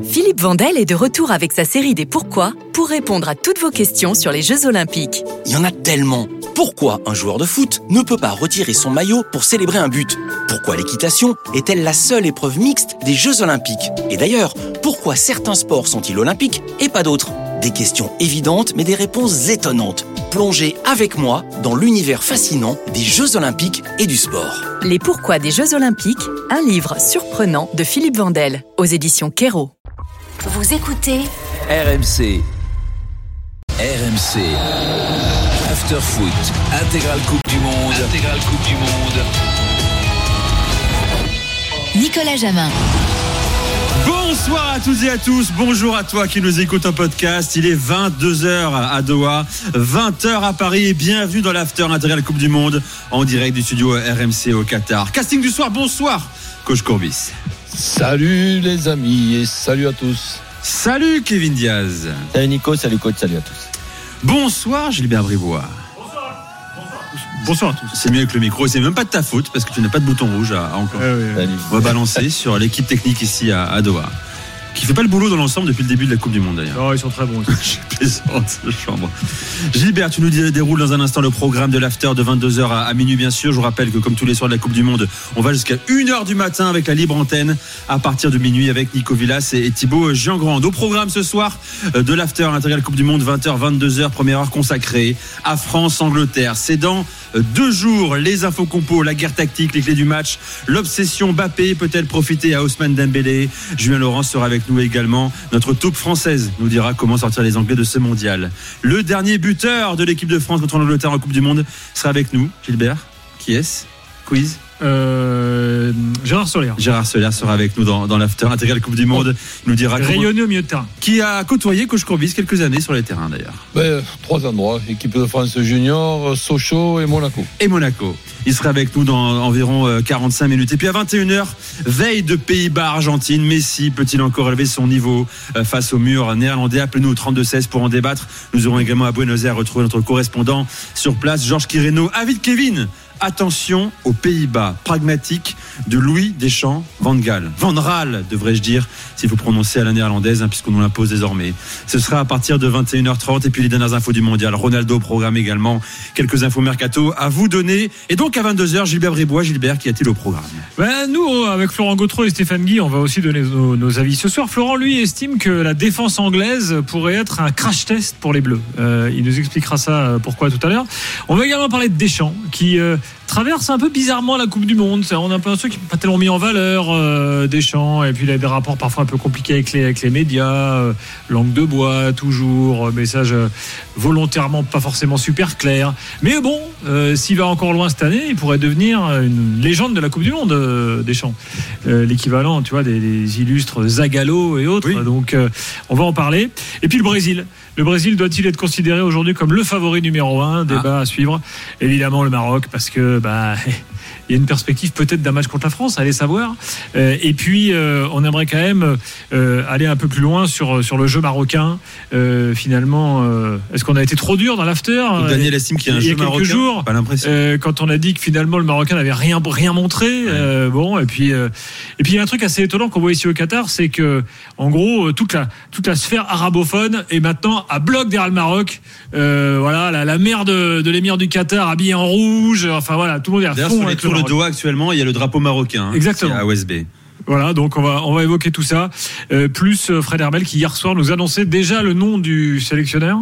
Philippe Vandel est de retour avec sa série des Pourquoi pour répondre à toutes vos questions sur les Jeux Olympiques. Il y en a tellement. Pourquoi un joueur de foot ne peut pas retirer son maillot pour célébrer un but ? Pourquoi l'équitation est-elle la seule épreuve mixte des Jeux Olympiques ? Et d'ailleurs, pourquoi certains sports sont-ils olympiques et pas d'autres ? Des questions évidentes mais des réponses étonnantes. Plongez avec moi dans l'univers fascinant des Jeux Olympiques et du sport. Les Pourquoi des Jeux Olympiques, un livre surprenant de Philippe Vandel, aux éditions Kero. Vous écoutez RMC. After Foot. Intégrale Coupe du Monde. Nicolas Jamin. Bonsoir à toutes et à tous, bonjour à toi qui nous écoute en podcast. Il est 22h à Doha, 20h à Paris et bienvenue dans l'After Intégrale Coupe du Monde en direct du studio RMC au Qatar. Casting du soir, bonsoir coach Courbis. Salut les amis et salut à tous. Salut Kevin Diaz. Salut Nico, salut coach, salut à tous. Bonsoir Gilbert Bribois. Bonsoir à tous. C'est mieux avec le micro, c'est même pas de ta faute parce que tu n'as pas de bouton rouge à encore. On va balancer sur l'équipe technique ici à Doha, qui fait pas le boulot dans l'ensemble depuis le début de la Coupe du Monde d'ailleurs. Oh, ils sont très bons. Je plaisante, chambre. Gilbert, tu nous déroules dans un instant le programme de l'after de 22h à minuit bien sûr. Je vous rappelle que comme tous les soirs de la Coupe du Monde, on va jusqu'à 1h du matin avec la libre antenne à partir de minuit avec Nico Villas et Thibaut Giangrande. Au programme ce soir de l'after Intégrale Coupe du Monde, 20h, 22h, première heure consacrée à France-Angleterre. C'est dans 2 jours, les infos compos, la guerre tactique, les clés du match, l'obsession Mbappé peut-elle profiter à Ousmane Dembélé. Julien Laurence sera avec nous également. Notre taupe française nous dira comment sortir les Anglais de ce mondial. Le dernier buteur de l'équipe de France contre l'Angleterre en Coupe du Monde sera avec nous. Gilbert, qui est-ce ? Quiz. Gérard Soler sera avec nous dans l'after Intégrale Coupe du Monde. Il nous dira rayonner au milieu de terrain. Qui a côtoyé coach Courbis quelques années sur les terrains d'ailleurs. 3 endroits, équipe de France junior, Sochaux et Monaco. Il sera avec nous dans environ 45 minutes. Et puis à 21h, veille de Pays-Bas-Argentine, Messi peut-il encore élever son niveau face au mur néerlandais ? Appelez-nous au 32-16 pour en débattre. Nous aurons également à Buenos Aires retrouvé notre correspondant sur place, Georges Quireno. Invite Kevin. Attention aux Pays-Bas, pragmatique de Louis Deschamps Van Gaal. Van Raal, devrais-je dire, s'il faut prononcer à la néerlandaise, puisqu'on nous l'impose désormais. Ce sera à partir de 21h30 et puis les dernières infos du mondial. Ronaldo au programme également, quelques infos mercato à vous donner. Et donc à 22h, Gilbert Bribois. Gilbert, qu'y a-t-il au programme ? Nous, avec Florent Gautreau et Stéphane Guy, on va aussi donner nos avis ce soir. Florent, lui, estime que la défense anglaise pourrait être un crash test pour les Bleus. Il nous expliquera ça pourquoi tout à l'heure. On va également parler de Deschamps, qui traverse un peu bizarrement la Coupe du Monde. On a un peu un truc qui n'est pas tellement mis en valeur, Deschamps, et puis il a des rapports parfois un peu compliqués avec les médias, langue de bois toujours, message volontairement pas forcément super clair. Mais bon, s'il va encore loin cette année, il pourrait devenir une légende de la Coupe du Monde, Deschamps. L'équivalent, tu vois, des illustres Zagallo et autres. Oui. Donc, on va en parler. Et puis le Brésil. Le Brésil doit-il être considéré aujourd'hui comme le favori numéro 1 ? Débat à suivre. Évidemment le Maroc, parce que il y a une perspective peut-être d'un match contre la France, allez savoir. Et puis on aimerait quand même aller un peu plus loin sur le jeu marocain. Finalement, est-ce qu'on a été trop dur dans l'after ? Daniel estime qu'il y a un jeu marocain. Il y a quelques jours, pas l'impression. Quand on a dit que finalement le Marocain n'avait rien montré. Et puis il y a un truc assez étonnant qu'on voit ici au Qatar, c'est que en gros toute la sphère arabophone est maintenant à bloc derrière le Maroc. La mère de l'émir du Qatar habillée en rouge. Enfin voilà, tout le monde est à fond avec le Maroc. Le Doha actuellement, il y a le drapeau marocain. Exactement. À OSB. Voilà, donc on va évoquer tout ça. Plus Fred Herbel qui hier soir nous annonçait déjà le nom du sélectionneur.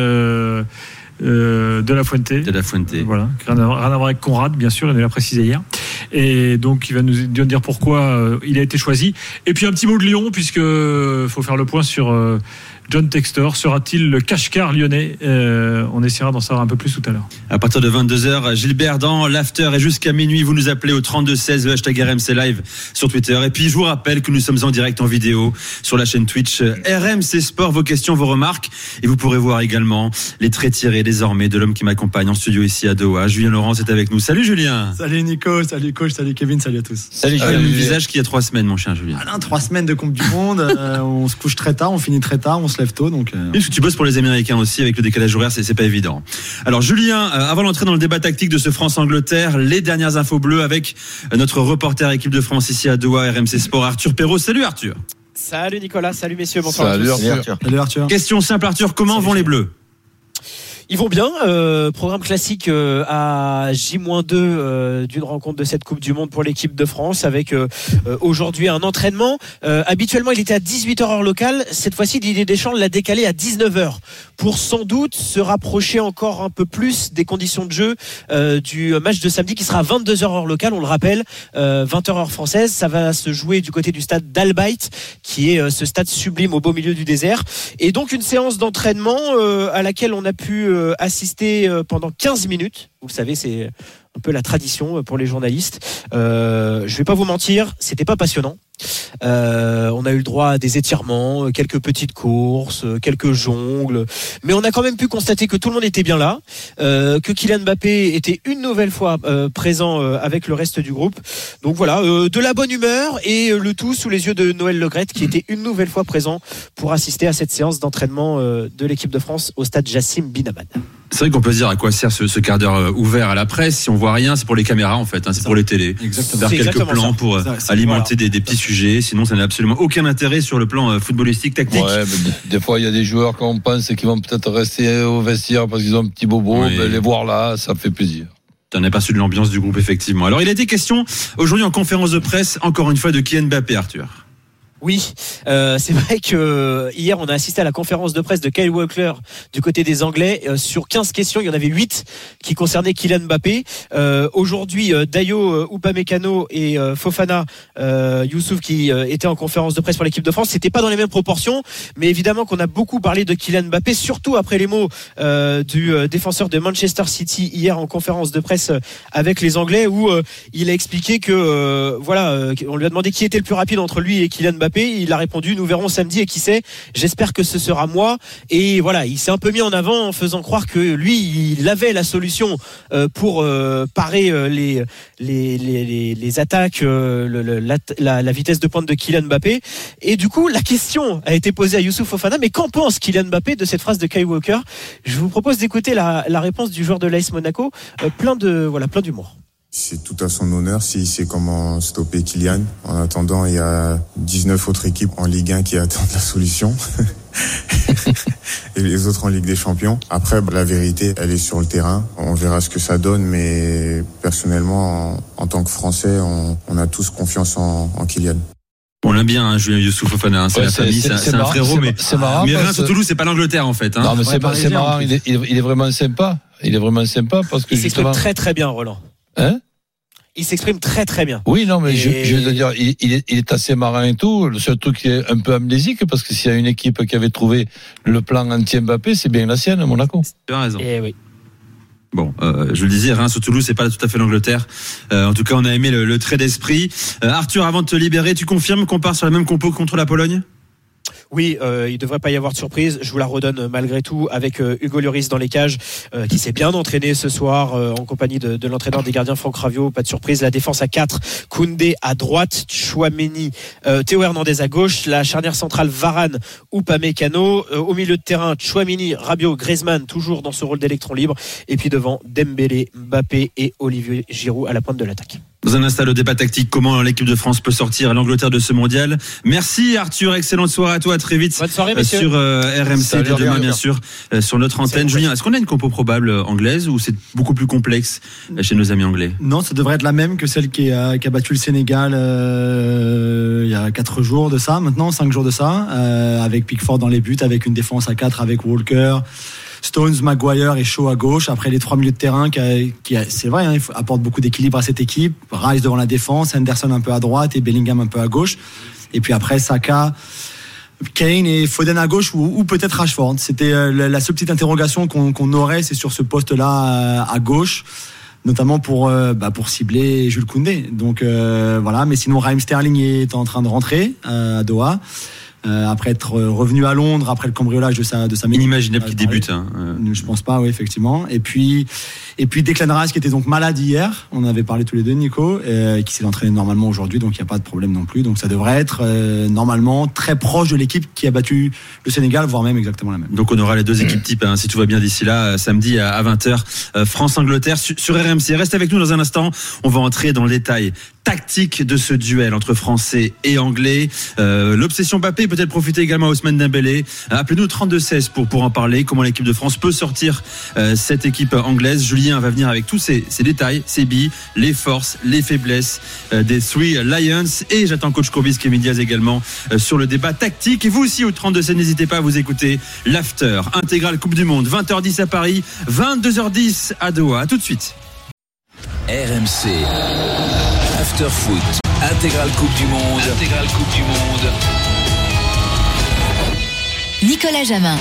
De la Fuente. Voilà, rien à voir avec Conrad, bien sûr, il nous l'a précisé hier. Et donc il va nous dire pourquoi il a été choisi. Et puis un petit mot de Lyon, puisque faut faire le point sur John Textor. Sera-t-il le cache-car lyonnais ? On essaiera d'en savoir un peu plus tout à l'heure. À partir de 22h, Gilbert dans l'after et jusqu'à minuit, vous nous appelez au 32-16, le hashtag RMC Live sur Twitter. Et puis je vous rappelle que nous sommes en direct en vidéo sur la chaîne Twitch RMC Sport. Vos questions, vos remarques. Et vous pourrez voir également les traits tirés désormais de l'homme qui m'accompagne en studio ici à Doha. Julien Laurence est avec nous. Salut Julien. Salut Nico, salut coach, salut Kevin, salut à tous. Salut Julien. Le visage qui a 3 semaines, mon cher Julien. 3 semaines de Coupe du Monde. On se couche très tard, on finit très tard, on se lève tôt. Donc, Parce que tu bosses pour les Américains aussi, avec le décalage horaire, c'est pas évident. Alors Julien, avant d'entrer dans le débat tactique de ce France-Angleterre, les dernières infos bleues avec notre reporter équipe de France ici à Doha, RMC Sport, Arthur Perrault. Salut Arthur. Salut Nicolas, salut messieurs, bonsoir. Salut Arthur. Salut Arthur. Question simple, Arthur. Comment vont les Bleus? Ils vont bien, programme classique à J-2 d'une rencontre de cette Coupe du Monde pour l'équipe de France avec aujourd'hui un entraînement. Habituellement il était à 18h heure locale, cette fois-ci Didier Deschamps l'a décalé à 19h pour sans doute se rapprocher encore un peu plus des conditions de jeu du match de samedi qui sera à 22h heure locale, on le rappelle, 20h heure française. Ça va se jouer du côté du stade d'Al-Bayt qui est ce stade sublime au beau milieu du désert, et donc une séance d'entraînement à laquelle on a pu assister pendant 15 minutes. Vous le savez, c'est un peu la tradition pour les journalistes. Je vais pas vous mentir, c'était pas passionnant. On a eu le droit à des étirements, quelques petites courses, quelques jongles, mais on a quand même pu constater que tout le monde était bien là, que Kylian Mbappé était une nouvelle fois présent avec le reste du groupe. Donc voilà, de la bonne humeur, et le tout sous les yeux de Noël Le Graët qui était une nouvelle fois présent pour assister à cette séance d'entraînement de l'équipe de France au stade Jassim Bin Hamad. C'est vrai qu'on peut se dire à quoi sert ce quart d'heure ouvert à la presse. Si on voit rien, c'est pour les caméras en fait, c'est pour les télés. Exactement. Faire quelques plans ça. pour alimenter des petits sujets. Sinon, ça n'a absolument aucun intérêt sur le plan footballistique, tactique. Ouais, mais des fois, il y a des joueurs qu'on pense qu'ils vont peut-être rester au vestiaire parce qu'ils ont un petit bobo. Oui. Les voir là, ça fait plaisir. Tu en as perçu de l'ambiance du groupe, effectivement. Alors, il a été question aujourd'hui en conférence de presse, encore une fois, de Kylian Mbappé, Arthur. Oui, c'est vrai que hier on a assisté à la conférence de presse de Kyle Walker du côté des Anglais. Sur 15 questions, il y en avait 8 qui concernaient Kylian Mbappé. Aujourd'hui, Dayo Upamecano et Fofana Youssouf qui étaient en conférence de presse pour l'équipe de France. C'était pas dans les mêmes proportions, mais évidemment qu'on a beaucoup parlé de Kylian Mbappé, surtout après les mots du défenseur de Manchester City hier en conférence de presse avec les Anglais, où il a expliqué que on lui a demandé qui était le plus rapide entre lui et Kylian Mbappé. Il a répondu: nous verrons samedi, et qui sait, j'espère que ce sera moi. Et voilà, il s'est un peu mis en avant en faisant croire que lui, il avait la solution pour parer les attaques, la vitesse de pointe de Kylian Mbappé. Et du coup, la question a été posée à Youssouf Fofana: mais qu'en pense Kylian Mbappé de cette phrase de Kyle Walker? Je vous propose d'écouter la réponse du joueur de l'AS Monaco, plein d'humour. C'est tout à son honneur s'il sait comment stopper Kylian. En attendant, il y a 19 autres équipes en Ligue 1 qui attendent la solution. Et les autres en Ligue des Champions. Après, la vérité, elle est sur le terrain. On verra ce que ça donne, mais personnellement, en tant que Français, on a tous confiance en Kylian. On l'aime bien, Julien Youssouf Fofana, c'est la famille, c'est un frérot, mais Reims ou Toulouse, c'est pas l'Angleterre en fait. Non, mais c'est marrant, il est vraiment sympa. Il est vraiment sympa parce que il s'exprime très très bien, Roland. Hein? Il s'exprime très très bien. Oui, non, mais je veux dire, il est assez marrant et tout. Le seul truc qui est un peu amnésique, parce que s'il y a une équipe qui avait trouvé le plan anti-Mbappé, c'est bien la sienne, Monaco. Tu as raison. Et oui. Bon, je le disais, Reims ou Toulouse, c'est pas tout à fait l'Angleterre. En tout cas, on a aimé le trait d'esprit. Arthur, avant de te libérer, tu confirmes qu'on part sur la même compo contre la Pologne ? Oui, il devrait pas y avoir de surprise. Je vous la redonne malgré tout avec Hugo Lloris dans les cages, qui s'est bien entraîné ce soir en compagnie de l'entraîneur des gardiens Franck Raviot. Pas de surprise. La défense à 4, Koundé à droite, Tchouaméni, Théo Hernandez à gauche, la charnière centrale Varane, Upamecano, au milieu de terrain Tchouaméni, Rabiot, Griezmann toujours dans ce rôle d'électron libre, et puis devant Dembélé, Mbappé et Olivier Giroud à la pointe de l'attaque. Dans un instant, le débat tactique, comment l'équipe de France peut sortir l'Angleterre de ce mondial. Merci Arthur, excellente soirée à toi, à très vite. Bonne soirée, messieurs. Sur RMC dès demain, bien sûr, sur notre antenne. Julien, est-ce qu'on a une compo probable anglaise ou c'est beaucoup plus complexe chez nos amis anglais? Non, ça devrait être la même que celle qui a battu le Sénégal il y a 4 jours de ça, maintenant 5 jours de ça, avec Pickford dans les buts, avec une défense à 4 avec Walker, Stones, Maguire et Shaw à gauche. Après les 3 milieux de terrain qui c'est vrai, il apporte beaucoup d'équilibre à cette équipe. Rice devant la défense, Henderson un peu à droite et Bellingham un peu à gauche. Et puis après Saka, Kane et Foden à gauche ou peut-être Rashford. C'était la seule petite interrogation qu'on aurait, c'est sur ce poste-là à gauche, notamment pour cibler Jules Koundé. Donc voilà, mais sinon Raheem Sterling est en train de rentrer à Doha. Après être revenu à Londres après le cambriolage de sa inimaginable qui débute. Je pense pas, oui, effectivement. Et puis Declan Rice qui était donc malade hier. On avait parlé tous les deux, Nico, qui s'est entraîné normalement aujourd'hui, donc il n'y a pas de problème non plus. Donc ça devrait être normalement très proche de l'équipe qui a battu le Sénégal, voire même exactement la même. Donc on aura les deux équipes types, si tout va bien d'ici là, samedi à 20h, France-Angleterre sur RMC. Reste avec nous dans un instant. On va entrer dans le détail tactique de ce duel entre Français et Anglais. L'obsession Mbappé, peut-être profiter également à Ousmane Dembélé. Appelez-nous 32-16 pour en parler. Comment l'équipe de France peut sortir cette équipe anglaise. Julien va venir avec tous ces détails, ces billes, les forces, les faiblesses des Three Lions. Et j'attends coach Courbis, Kevin Diaz également sur le débat tactique. Et vous aussi au 32-16, n'hésitez pas à vous écouter l'After intégrale Coupe du Monde. 20h10 à Paris, 22h10 à Doha. À tout de suite. RMC After Foot, intégrale Coupe du Monde. Nicolas Jamin.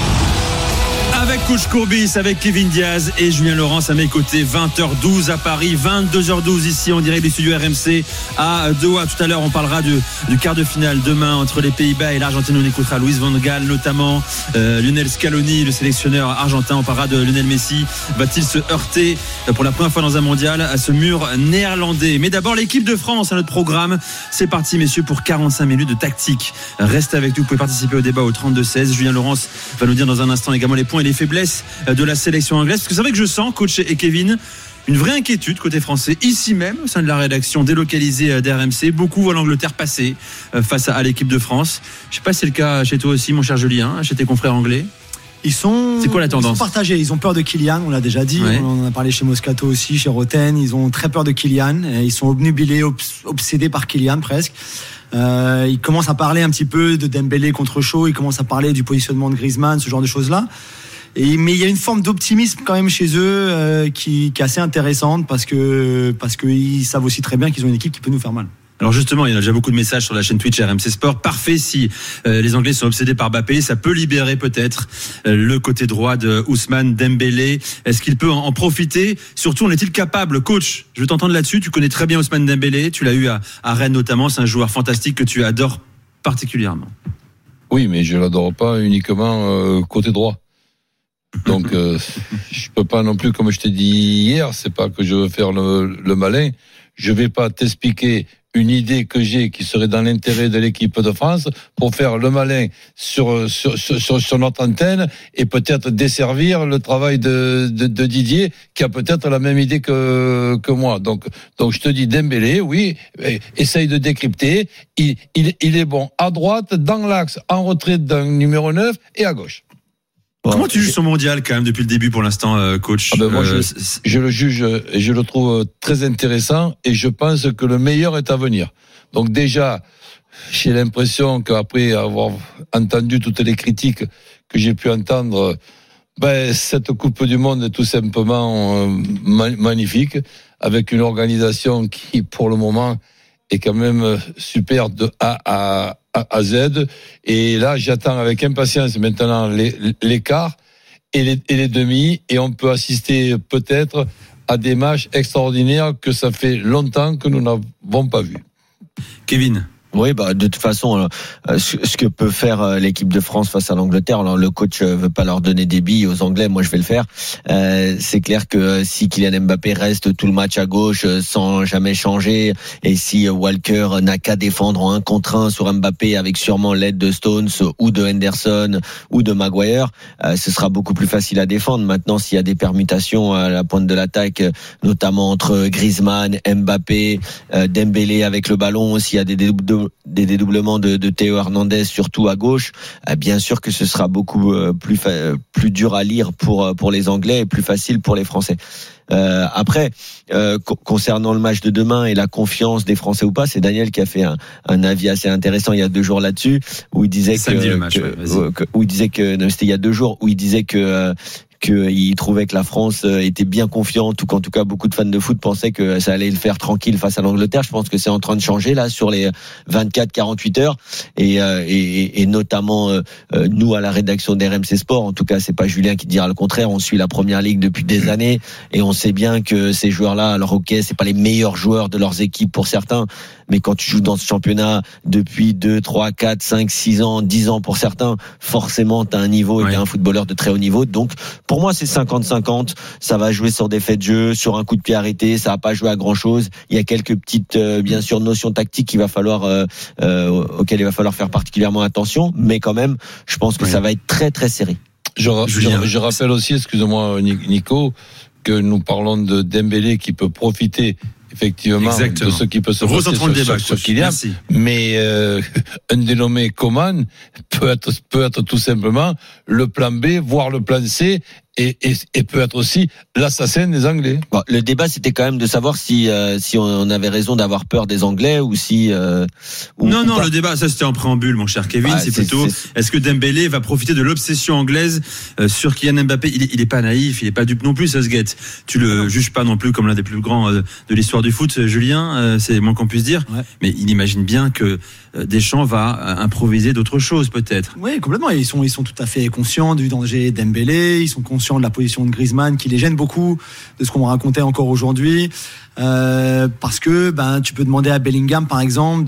Avec coach Courbis, avec Kevin Diaz et Julien Laurence à mes côtés. 20h12 à Paris, 22h12 ici en direct du studio RMC à Doha. Tout à l'heure, on parlera du quart de finale demain entre les Pays-Bas et l'Argentine. On écoutera Luis Van Gaal notamment, Lionel Scaloni, le sélectionneur argentin. On parlera de Lionel Messi. Va-t-il se heurter pour la première fois dans un mondial à ce mur néerlandais? Mais d'abord, l'équipe de France à notre programme. C'est parti, messieurs, pour 45 minutes de tactique. Restez avec nous, vous pouvez participer au débat au 32-16. Julien Laurence va nous dire dans un instant également les points et les faiblesses de la sélection anglaise, parce que c'est vrai que je sens, coach et Kevin, une vraie inquiétude côté français, ici même au sein de la rédaction délocalisée d'RMC. Beaucoup voient l'Angleterre passer face à l'équipe de France. Je ne sais pas si c'est le cas chez toi aussi, mon cher Julien, chez tes confrères anglais. C'est quoi la tendance? Ils sont partagés, ils ont peur de Kylian, on l'a déjà dit, ouais. On en a parlé chez Moscato aussi, chez Roten, ils ont très peur de Kylian, ils sont obnubilés, obsédés par Kylian presque. Ils commencent à parler un petit peu de Dembélé contre Shaw, ils commencent à parler du positionnement de Griezmann, ce genre de choses-là. Mais il y a une forme d'optimisme quand même chez eux qui est assez intéressante parce qu'ils savent aussi très bien qu'ils ont une équipe qui peut nous faire mal. Alors justement, il y a déjà beaucoup de messages sur la chaîne Twitch RMC Sport. Parfait si les Anglais sont obsédés par Mbappé, ça peut libérer peut-être le côté droit de Ousmane Dembélé. Est-ce qu'il peut en profiter? Surtout, en est-il capable? Coach, je veux t'entendre là-dessus. Tu connais très bien Ousmane Dembélé, tu l'as eu à Rennes notamment. C'est un joueur fantastique que tu adores particulièrement. Oui, mais je l'adore pas uniquement côté droit. Donc je peux pas non plus, comme je t'ai dit hier, c'est pas que je veux faire le malin. Je vais pas t'expliquer une idée que j'ai qui serait dans l'intérêt de l'équipe de France pour faire le malin sur notre antenne et peut-être desservir le travail de Didier qui a peut-être la même idée que moi. Donc je te dis Dembélé, oui, essaye de décrypter. Il est bon à droite, dans l'axe, en retrait d'un numéro 9 et à gauche. Comment tu juges son mondial quand même depuis le début pour l'instant, coach? Moi, je le juge et je le trouve très intéressant et je pense que le meilleur est à venir. Donc déjà, j'ai l'impression qu'après avoir entendu toutes les critiques que j'ai pu entendre, cette Coupe du Monde est tout simplement magnifique, avec une organisation qui, pour le moment, est quand même super de A à Z. Et là, j'attends avec impatience maintenant les quarts et les demi, et on peut assister peut-être à des matchs extraordinaires que ça fait longtemps que nous n'avons pas vu. Kevin. Oui, de toute façon, ce que peut faire l'équipe de France face à l'Angleterre, alors le coach veut pas leur donner des billes aux Anglais, moi je vais le faire. C'est clair que si Kylian Mbappé reste tout le match à gauche sans jamais changer, et si Walker n'a qu'à défendre en 1 contre 1 sur Mbappé avec sûrement l'aide de Stones ou de Henderson ou de Maguire, ce sera beaucoup plus facile à défendre. Maintenant, s'il y a des permutations à la pointe de l'attaque, notamment entre Griezmann, Mbappé, Dembélé avec le ballon, s'il y a des dédoublements de Théo Hernandez, surtout à gauche, bien sûr que ce sera beaucoup plus dur à lire pour les Anglais et plus facile pour les Français. Après, concernant le match de demain et la confiance des Français ou pas, c'est Daniel qui a fait un avis assez intéressant il y a 2 jours là-dessus, où il disait c'était il y a 2 jours, où il disait qu'il trouvait que la France était bien confiante, ou qu'en tout cas beaucoup de fans de foot pensaient que ça allait le faire tranquille face à l'Angleterre. Je pense que c'est en train de changer là sur les 24-48 heures, et notamment nous à la rédaction d'RMC Sport, en tout cas c'est pas Julien qui dira le contraire, on suit la Première Ligue depuis des années et on sait bien que ces joueurs-là, alors ok, c'est pas les meilleurs joueurs de leurs équipes pour certains, mais quand tu joues dans ce championnat depuis 2, 3, 4, 5, 6 ans, 10 ans pour certains, forcément t'as un niveau et t'es un footballeur de très haut niveau. Donc pour moi c'est 50-50, ça va jouer sur des faits de jeu, sur un coup de pied arrêté, ça va pas jouer à grand chose. Il y a quelques petites bien sûr notions tactiques qu'il va falloir auxquelles il va falloir faire particulièrement attention, mais quand même je pense que ça va être très très serré. Je rappelle aussi, excuse-moi Nico, que nous parlons de Dembélé qui peut profiter effectivement, Exactement. de ce qui peut se passer Recentrons le débat, sur Kylian. Merci. Mais un dénommé Coman peut être tout simplement le plan B, voire le plan C, et peut être aussi l'assassin des Anglais. Bon, le débat, c'était quand même de savoir si on avait raison d'avoir peur des Anglais ou si. Non, le débat, ça c'était en préambule, mon cher Kevin. C'est plutôt, est-ce que Dembélé va profiter de l'obsession anglaise sur Kylian Mbappé? Il est pas naïf, il est pas dupe non plus, Southgate. Tu le juges pas non plus comme l'un des plus grands de l'histoire du foot, Julien. C'est le moins qu'on puisse dire. Ouais. Mais il imagine bien que Deschamps va improviser d'autres choses, peut-être. Oui, complètement. Ils sont tout à fait conscients du danger Dembélé. Ils sont conscients de la position de Griezmann qui les gêne beaucoup, de ce qu'on racontait encore aujourd'hui. Parce que tu peux demander à Bellingham, par exemple,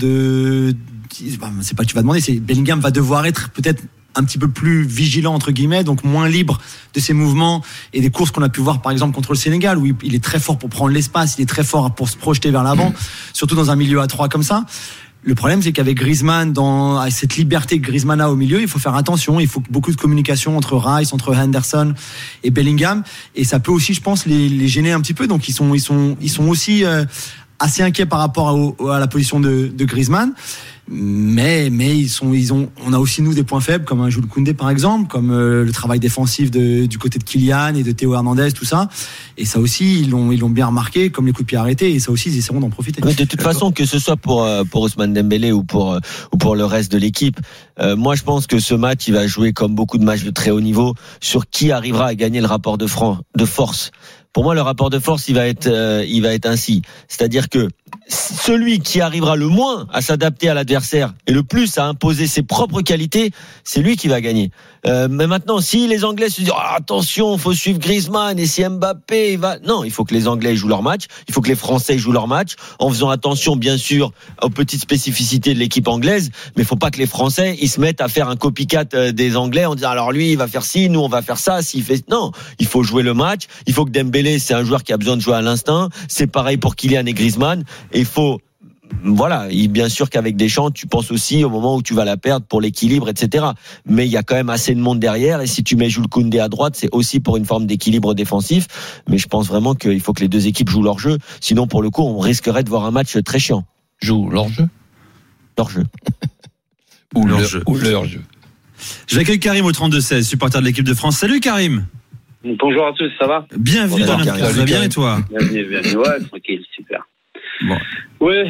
c'est pas que tu vas demander, c'est Bellingham va devoir être peut-être un petit peu plus vigilant entre guillemets, donc moins libre de ses mouvements et des courses qu'on a pu voir par exemple contre le Sénégal où il est très fort pour prendre l'espace, il est très fort pour se projeter vers l'avant, surtout dans un milieu à 3 comme ça. Le problème, c'est qu'avec Griezmann, dans cette liberté que Griezmann a au milieu, il faut faire attention. Il faut beaucoup de communication entre Rice, entre Henderson et Bellingham, et ça peut aussi, je pense, les gêner un petit peu. Donc ils sont aussi assez inquiets par rapport à la position de Griezmann. Mais on a aussi nous des points faibles comme un Jules Koundé par exemple, comme le travail défensif du côté de Kylian et de Théo Hernandez, tout ça. Et ça aussi ils l'ont bien remarqué, comme les coups de pied arrêtés, et ça aussi ils essaieront d'en profiter. Mais de toute façon, que ce soit pour Ousmane Dembélé ou pour le reste de l'équipe, moi je pense que ce match il va jouer comme beaucoup de matchs de très haut niveau sur qui arrivera à gagner le rapport de force. Pour moi, le rapport de force, il va être ainsi. C'est-à-dire que celui qui arrivera le moins à s'adapter à l'adversaire et le plus à imposer ses propres qualités, c'est lui qui va gagner. Mais maintenant, si les Anglais se disent attention, faut suivre Griezmann, et si Mbappé non, il faut que les Anglais jouent leur match, il faut que les Français jouent leur match, en faisant attention bien sûr aux petites spécificités de l'équipe anglaise, mais il faut pas que les Français ils se mettent à faire un copycat des Anglais en disant alors lui il va faire ci, nous on va faire ça, non, il faut jouer le match, il faut que Dembélé c'est un joueur qui a besoin de jouer à l'instinct, c'est pareil pour Kylian et Griezmann, et il faut bien sûr qu'avec Deschamps, tu penses aussi au moment où tu vas la perdre pour l'équilibre, etc. Mais il y a quand même assez de monde derrière, et si tu mets Jules Koundé à droite, c'est aussi pour une forme d'équilibre défensif. Mais je pense vraiment qu'il faut que les deux équipes jouent leur jeu. Sinon, pour le coup, on risquerait de voir un match très chiant. Jouent leur jeu. Leur jeu. Ou leur jeu. J'accueille Karim au 32-16, supporter de l'équipe de France. Salut Karim. Bonjour à tous, ça va? Bienvenue dans l'after. Ça va bien et toi? Bienvenue. Ouais, tranquille, super. Bon. Ouais,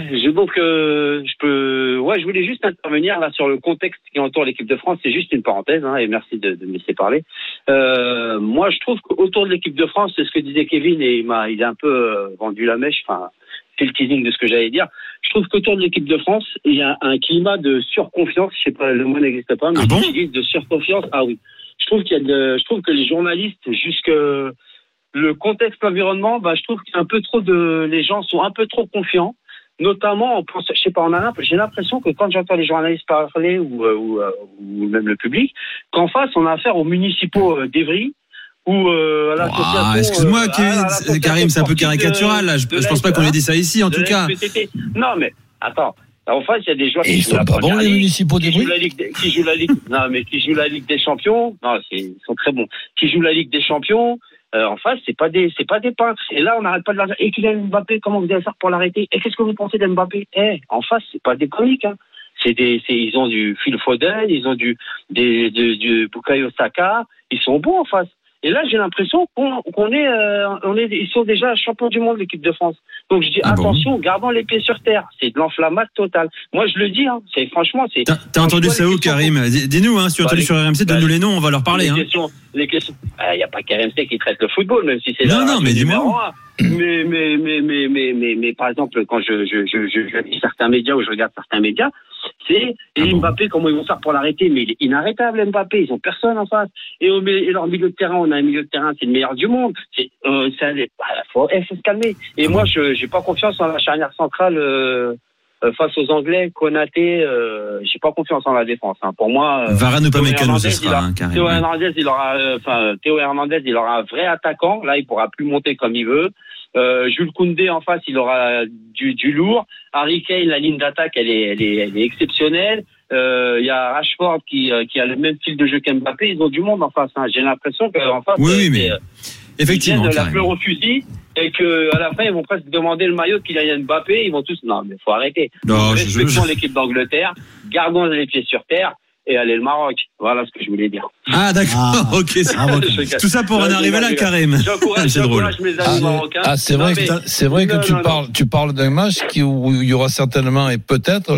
je voulais juste intervenir là sur le contexte qui entoure l'équipe de France. C'est juste une parenthèse, et merci de me laisser parler. Moi, je trouve qu'autour de l'équipe de France, c'est ce que disait Kevin, et il a un peu vendu la mèche. Enfin, c'est le teasing de ce que j'allais dire. Je trouve qu'autour de l'équipe de France, il y a un climat de surconfiance. Je sais pas, le mot n'existe pas, mais de surconfiance. Ah oui. Je trouve que les journalistes, jusque le contexte, l'environnement, je trouve qu'il y a un peu trop les gens sont un peu trop confiants. Notamment, j'ai l'impression que quand j'entends les journalistes parler ou même le public, qu'en face, on a affaire aux municipaux d'Evry ou à l'association. Excuse-moi, Karim, c'est un peu caricatural, là. Je pense pas qu'on ait dit ça ici, en tout cas. Non, mais attends. En face, il y a des joueurs qui jouent la Première Ligue, les municipaux d'Evry, qui jouent la Ligue des Champions. Non, ils sont très bons. Qui jouent la Ligue des Champions. En face, c'est pas des peintres. Et là, on n'arrête pas de leur dire, et Kylian Mbappé, comment vous allez faire pour l'arrêter? Et qu'est-ce que vous pensez d'Mbappé? En face, c'est pas des comiques, ils ont du Phil Foden, ils ont du Bukayo Saka. Ils sont bons en face. Et là, j'ai l'impression ils sont déjà champions du monde, l'équipe de France. Donc je dis attention, gardons les pieds sur terre. C'est de l'enflammade totale. Moi, je le dis, franchement, c'est. T'as entendu ça où, Karim? Dis-nous, si tu as entendu sur RMC, donne-nous les noms, on va leur parler. Les questions. Il n'y a pas qu'RMC qui traite le football, même si c'est. Non, mais dis-moi. Mais par exemple, quand je lis certains médias ou je regarde certains médias, c'est Mbappé, comment ils vont faire pour l'arrêter? Mais il est inarrêtable, Mbappé. Ils ont personne en face. Et leur milieu de terrain, on a un milieu de terrain, c'est le meilleur du monde. Faut se calmer. Et moi, j'ai pas confiance en la charnière centrale face aux Anglais. Konaté, j'ai pas confiance en la défense. Pour moi, Varane ou Upamecano, ce sera Karim. Théo Hernandez, il aura un vrai attaquant. Là, il pourra plus monter comme il veut. Jules Koundé en face, il aura du lourd. Harry Kane, la ligne d'attaque, elle est exceptionnelle. Il y a Rashford qui a le même style de jeu qu'Mbappé. Ils ont du monde en face. Hein. J'ai l'impression qu'en face, oui, mais effectivement, ils viennent de la fleur au fusil et qu'à la fin, ils vont presque demander le maillot de Kylian Mbappé. Ils vont tous, non, mais faut arrêter. Non, respectons l'équipe d'Angleterre, gardons les pieds sur terre. Et allez le Maroc, voilà ce que je voulais dire. Ah d'accord, ok. Tout ça pour en arriver là, Karim. J'encourage mes amis marocains. C'est vrai que tu parles d'un match où il y aura certainement et peut-être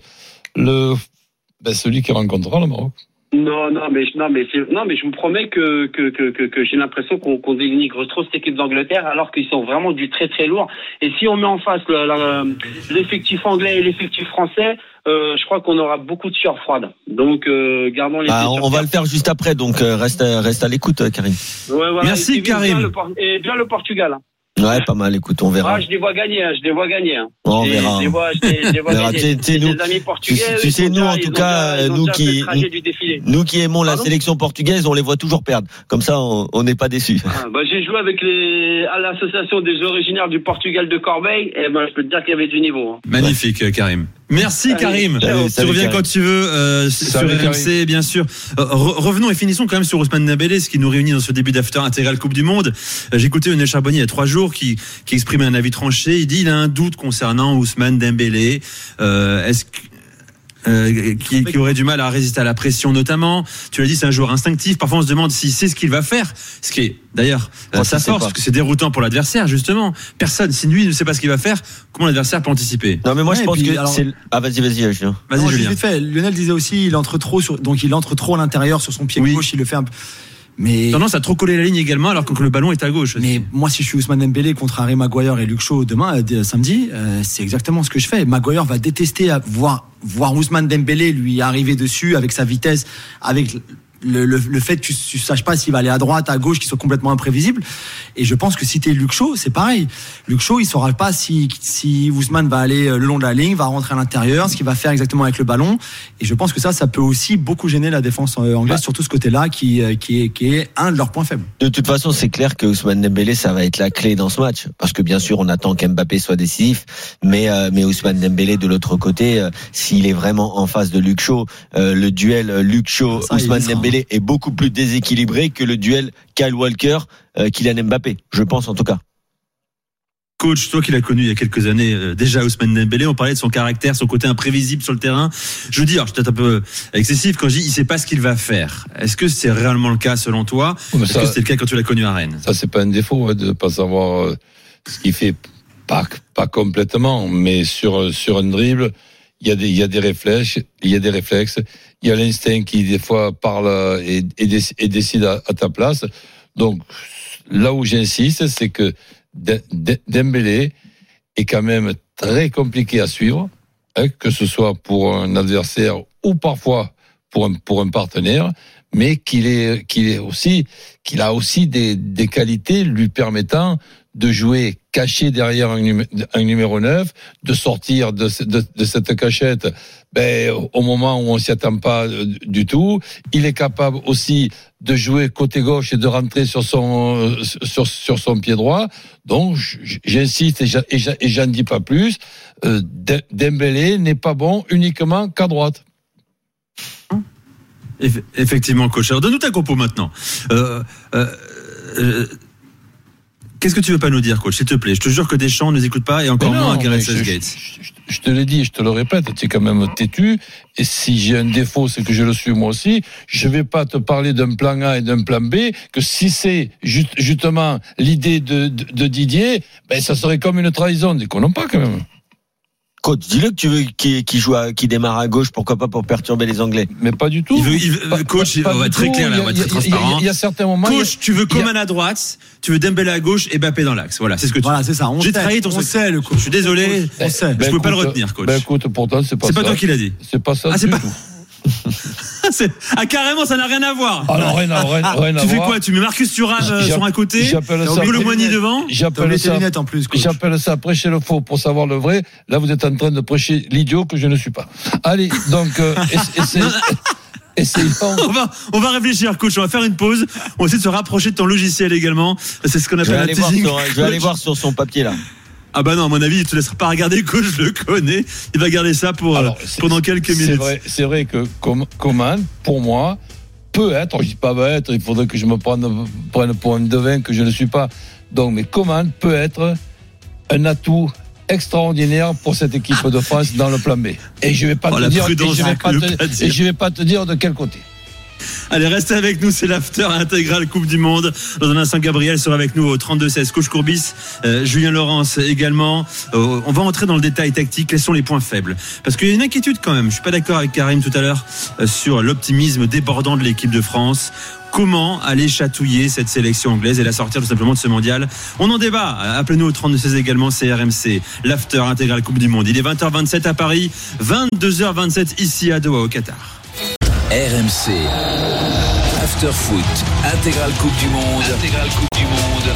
celui qui rencontrera le Maroc. Non, mais je vous promets que j'ai l'impression qu'on dénigre trop cette équipe d'Angleterre alors qu'ils sont vraiment du très très lourd. Et si on met en face l'effectif anglais et l'effectif français, je crois qu'on aura beaucoup de sueur froide. Donc gardons les. On va le faire juste après, donc reste à l'écoute, Karim. Ouais, voilà. Merci Karim. Et bien le Portugal. Ouais, pas mal. Écoute, on verra. Je les vois gagner. On verra. Je les vois gagner. Des amis portugais. Tu sais, nous, en tout cas, nous qui aimons la sélection portugaise, on les voit toujours perdre. Comme ça, on n'est pas déçus. J'ai joué à l'association des originaires du Portugal de Corbeil. Et je peux te dire qu'il y avait du niveau. Magnifique, Karim. Merci Karim. Tu reviens quand tu veux sur RMC, bien sûr. Revenons et finissons quand même sur Ousmane Dembélé, ce qui nous réunit dans ce début d'after intégral Coupe du Monde. J'ai écouté Lionel Charbonnier il y a 3 jours qui exprimait un avis tranché. Il dit il a un doute concernant Ousmane Dembélé. Est-ce que qui aurait du mal à résister à la pression notamment. Tu l'as dit, c'est un joueur instinctif. Parfois on se demande s'il sait ce qu'il va faire, ce qui est d'ailleurs sa force, parce que c'est déroutant pour l'adversaire justement. Personne, si lui ne sait pas ce qu'il va faire, comment l'adversaire peut anticiper? Non mais moi je pense que c'est... Vas-y Julien. Vas-y Julien. Lionel disait aussi il entre trop à l'intérieur sur son pied gauche, il le fait un peu. Mais tendance à trop coller la ligne également alors que le ballon est à gauche. Mais moi si je suis Ousmane Dembélé contre Harry Maguire et Luke Shaw samedi, c'est exactement ce que je fais. Maguire va détester voir Ousmane Dembélé lui arriver dessus avec sa vitesse, avec le fait que tu saches pas s'il va aller à droite, à gauche, qu'il soit complètement imprévisible. Et je pense que si t'es Luke Shaw, c'est pareil. Luke Shaw, il saura pas si Ousmane va aller le long de la ligne, va rentrer à l'intérieur, ce qu'il va faire exactement avec le ballon. Et je pense que ça peut aussi beaucoup gêner la défense anglaise, surtout ce côté-là qui est un de leurs points faibles. De toute façon, c'est clair que Ousmane Dembélé, ça va être la clé dans ce match. Parce que bien sûr, on attend qu'Mbappé soit décisif. Mais Ousmane Dembélé, de l'autre côté, s'il est vraiment en face de Luke Shaw, le duel Luke Shaw, Ousmane Dembélé est beaucoup plus déséquilibré que le duel Kyle Walker, Kylian Mbappé, je pense en tout cas. Coach, toi qui l'as connu il y a quelques années déjà, Ousmane Dembélé, on parlait de son caractère, son côté imprévisible sur le terrain. Je dis, alors je suis peut-être un peu excessif quand je dis il sait pas ce qu'il va faire. Est-ce que c'est réellement le cas selon toi? Est-ce que c'était le cas quand tu l'as connu à Rennes? Ça, c'est pas un défaut de pas savoir ce qu'il fait, pas complètement, mais sur un dribble. Il y a des réflexes, il y a l'instinct qui des fois parle et décide à ta place. Donc là où j'insiste, c'est que Dembélé est quand même très compliqué à suivre, que ce soit pour un adversaire ou parfois pour un partenaire, mais qu'il a aussi des qualités lui permettant de jouer caché derrière un numéro 9, de sortir de cette cachette au moment où on s'y attend pas du tout. Il est capable aussi de jouer côté gauche et de rentrer sur son pied droit. Donc j'insiste et j'en dis pas plus. Dembélé n'est pas bon uniquement qu'à droite. Effectivement, coach. Alors donne-nous ta compo maintenant. Qu'est-ce que tu veux pas nous dire, coach, s'il te plaît? Je te jure que Deschamps ne nous écoute pas et encore moins Gareth Southgate. Je te l'ai dit, je te le répète, tu es quand même têtu. Et si j'ai un défaut, c'est que je le suis moi aussi. Je vais pas te parler d'un plan A et d'un plan B, que si c'est justement l'idée de Didier, ça serait comme une trahison. Déconnons pas quand même. Coach, dis-le que tu veux qu'il démarre à gauche, pourquoi pas pour perturber les Anglais. Mais pas du tout. Coach, on va être très clair là, on va être très transparent. Il y a certains moments. Coach, tu veux Coman à droite, tu veux Dembélé à gauche et Mbappé dans l'axe. Voilà, c'est ce que tu veux. Voilà, c'est ça. J'ai trahi ton sait, le coach. Je suis désolé. On sait. Je peux pas le retenir, coach. Écoute, pourtant, c'est pas ça. C'est pas toi qui l'as dit. C'est pas ça. Ah, c'est pas. Carrément, ça n'a rien à voir. Alors, rien à voir. Tu fais quoi? Tu mets Marcus Thuram sur un côté, Hugo Moigny devant. J'appelle ça lunettes en plus, coach. J'appelle ça prêcher le faux pour savoir le vrai. Là, vous êtes en train de prêcher l'idiot que je ne suis pas. Allez, donc, essayons. On va réfléchir, coach. On va faire une pause. On va essayer de se rapprocher de ton logiciel également. C'est ce qu'on appelle un teasing. Je vais aller voir sur son papier là. Ah bah non, à mon avis, il te laissera pas regarder le coach, je le connais. Il va garder ça pour pendant quelques minutes. C'est vrai que Coman, pour moi, peut être, je dis pas va être, il faudrait que je me prenne pour un devin que je ne suis pas. Donc, mais Coman peut être un atout extraordinaire pour cette équipe de France dans le plan B. Et je vais pas te dire, je vais pas te dire de quel côté. Allez, restez avec nous, c'est l'after intégral Coupe du Monde. Dans un instant, Gabriel sera avec nous au 32-16. Coach Courbis, Julien Laurens également. On va entrer dans le détail tactique. Quels sont les points faibles? Parce qu'il y a une inquiétude quand même. Je suis pas d'accord avec Karim tout à l'heure sur l'optimisme débordant de l'équipe de France. Comment aller chatouiller cette sélection anglaise et la sortir tout simplement de ce mondial? On en débat. Appelez-nous au 32-16 également, c'est RMC, l'after intégral Coupe du Monde. Il est 20h27 à Paris, 22h27 ici à Doha au Qatar. RMC After Foot, intégrale Coupe du Monde. Intégrale Coupe du Monde.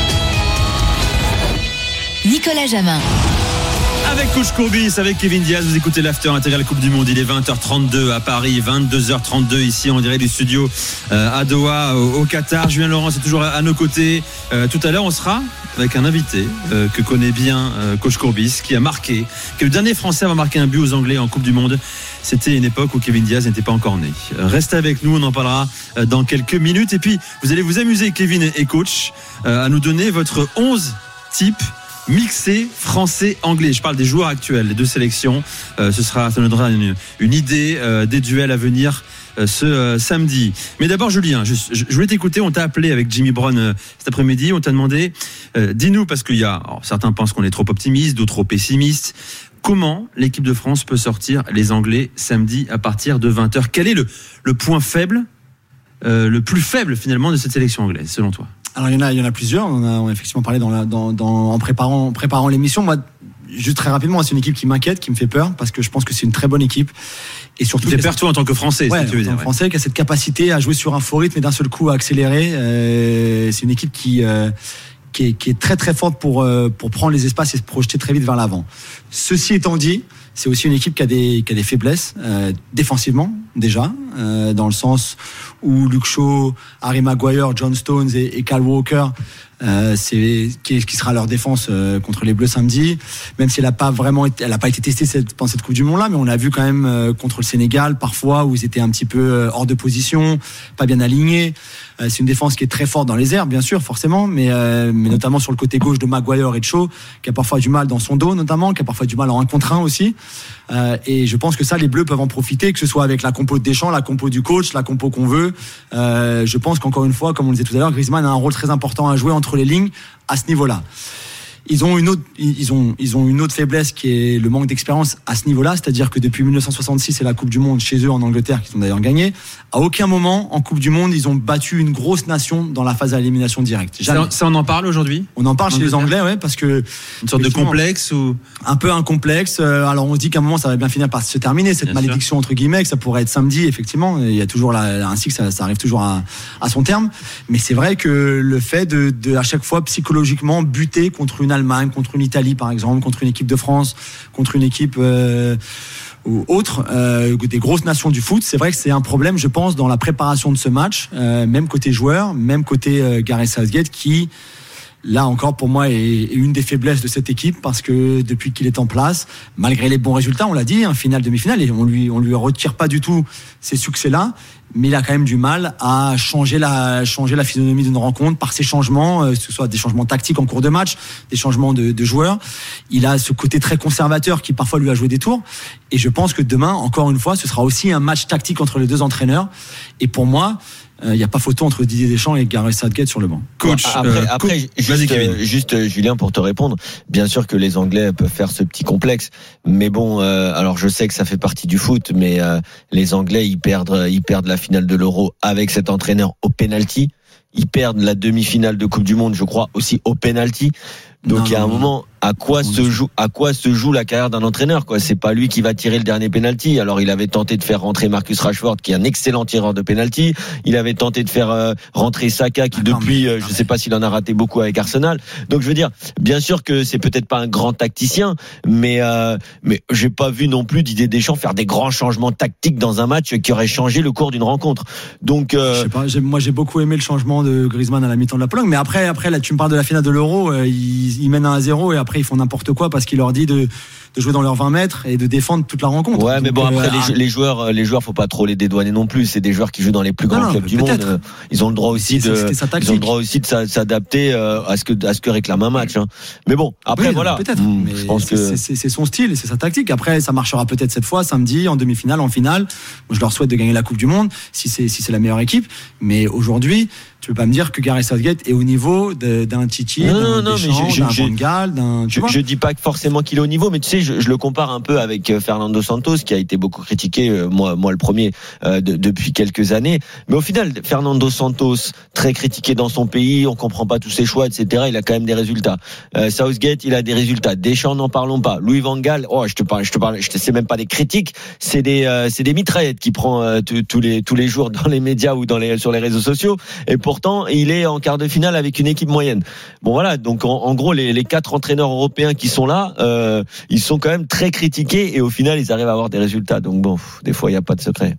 Nicolas Jamin. Avec Coach Courbis, avec Kevin Diaz, vous écoutez l'after intégral Coupe du Monde. Il est 20h32 à Paris, 22h32 ici en direct du studio à Doha au Qatar. Julien Laurens est toujours à nos côtés. Tout à l'heure, on sera avec un invité que connaît bien Coach Courbis, qui a marqué, qui est le dernier Français à avoir marqué un but aux Anglais en Coupe du Monde. C'était une époque où Kevin Diaz n'était pas encore né. Restez avec nous, on en parlera dans quelques minutes. Et puis, vous allez vous amuser, Kevin et Coach, à nous donner votre 11 types mixé français-anglais. Je parle des joueurs actuels, les deux sélections. Ça nous donnera une idée des duels à venir ce samedi. Mais d'abord, Julien, je voulais t'écouter. On t'a appelé avec Jimmy Brown cet après-midi. On t'a demandé, dis-nous, parce qu'il y a, certains pensent qu'on est trop optimiste, d'autres trop pessimistes. Comment l'équipe de France peut sortir les Anglais samedi à partir de 20h? Quel est le point faible, le plus faible finalement de cette sélection anglaise, selon toi? Alors il y en a plusieurs. On a effectivement parlé en préparant l'émission. Moi, juste très rapidement, c'est une équipe qui m'inquiète, qui me fait peur, parce que je pense que c'est une très bonne équipe. Et surtout, tu fais peur toi en tant que Français, ouais, c'est ce que tu veux dire. Français qui a cette capacité à jouer sur un faux rythme et d'un seul coup à accélérer. C'est une équipe qui est très très forte pour prendre les espaces et se projeter très vite vers l'avant. Ceci étant dit, c'est aussi une équipe qui a des faiblesses défensivement déjà, dans le sens où Luke Shaw, Harry Maguire, John Stones et Kyle Walker, c'est qui sera leur défense contre les Bleus samedi. Même si elle n'a pas été testée pendant cette Coupe du Monde là, mais on l'a vu quand même contre le Sénégal parfois où ils étaient un petit peu hors de position, pas bien alignés. C'est une défense qui est très forte dans les airs, bien sûr, forcément, mais notamment sur le côté gauche de Maguire et de Shaw, qui a parfois du mal dans son dos, notamment, qui a parfois du mal en 1 contre 1 aussi. Et je pense que ça, les Bleus peuvent en profiter, que ce soit avec la compo de Deschamps, la compo du coach, la compo qu'on veut. Je pense qu'encore une fois, comme on le disait tout à l'heure, Griezmann a un rôle très important à jouer entre les lignes à ce niveau-là. Ils ont une autre faiblesse qui est le manque d'expérience à ce niveau-là, c'est-à-dire que depuis 1966 et la Coupe du Monde chez eux en Angleterre, qu'ils ont d'ailleurs gagné, à aucun moment en Coupe du Monde ils ont battu une grosse nation dans la phase à élimination directe. Ça on en parle aujourd'hui? On en parle chez les Anglais, ouais, parce que une sorte de complexe ou un peu un complexe. Alors on se dit qu'à un moment ça va bien finir par se terminer cette bien malédiction sûr. Entre guillemets, que ça pourrait être samedi effectivement. Il y a toujours un cycle, ça arrive toujours à son terme. Mais c'est vrai que le fait de à chaque fois psychologiquement buter contre une Allemagne, contre une Italie par exemple, contre une équipe de France, contre une équipe ou autre, des grosses nations du foot, c'est vrai que c'est un problème, je pense, dans la préparation de ce match, même côté joueur, même côté Gareth Southgate, qui là encore pour moi est une des faiblesses de cette équipe, parce que depuis qu'il est en place, malgré les bons résultats, on l'a dit, finale, demi-finale, et on lui retire pas du tout ces succès-là, mais il a quand même du mal à changer la physionomie d'une rencontre par ses changements, que ce soit des changements tactiques en cours de match, des changements de joueurs. Il a ce côté très conservateur qui parfois lui a joué des tours, et je pense que demain, encore une fois, ce sera aussi un match tactique entre les deux entraîneurs, et pour moi, il n'y a pas photo entre Didier Deschamps et Gareth Southgate sur le banc. Coach, après juste Julien, pour te répondre, bien sûr que les Anglais peuvent faire ce petit complexe, mais bon, alors je sais que ça fait partie du foot, mais les Anglais ils perdent la finale de l'Euro avec cet entraîneur au penalty, ils perdent la demi-finale de Coupe du Monde, je crois, aussi au penalty. Donc il y a un moment, à quoi se joue la carrière d'un entraîneur, quoi? C'est pas lui qui va tirer le dernier penalty. Alors il avait tenté de faire rentrer Marcus Rashford, qui est un excellent tireur de penalty. Il avait tenté de faire rentrer Saka, qui je sais pas s'il en a raté beaucoup avec Arsenal. Donc je veux dire, bien sûr que c'est peut-être pas un grand tacticien, mais j'ai pas vu non plus Didier Deschamps faire des grands changements tactiques dans un match qui aurait changé le cours d'une rencontre. Donc je sais pas, moi j'ai beaucoup aimé le changement de Griezmann à la mi-temps de la Pologne, mais après là tu me parles de la finale de l'Euro, il mène 1-0 et après après ils font n'importe quoi parce qu'il leur dit de jouer dans leurs 20 mètres et de défendre toute la rencontre. Ouais, donc, mais bon, après, les joueurs, faut pas trop les dédouaner non plus. C'est des joueurs qui jouent dans les plus grands clubs du monde. Ils ont le droit aussi de s'adapter à ce que réclame un match. Hein. Mais bon, après, voilà. Peut-être. Mais je pense que c'est son style et c'est sa tactique. Après, ça marchera peut-être cette fois, samedi, en demi-finale, en finale. Moi, je leur souhaite de gagner la Coupe du Monde si c'est la meilleure équipe. Mais aujourd'hui, tu peux pas me dire que Gareth Southgate est au niveau d'un Titi, d'un Deschamps, d'un Van Gaal, je dis pas forcément qu'il est au niveau, mais tu sais, je le compare un peu avec Fernando Santos, qui a été beaucoup critiqué, moi le premier, depuis quelques années. Mais au final, Fernando Santos, très critiqué dans son pays, on comprend pas tous ses choix, etc. Il a quand même des résultats. Southgate, il a des résultats. Deschamps, n'en parlons pas. Louis Van Gaal, c'est même pas des critiques, c'est des mitraillettes qu'il prend tous les jours dans les médias ou sur les réseaux sociaux. Et pourtant, il est en quart de finale avec une équipe moyenne. Bon voilà, donc en gros, les 4 entraîneurs européens qui sont là, ils sont quand même très critiqués et au final, ils arrivent à avoir des résultats. Donc bon, des fois, il n'y a pas de secret.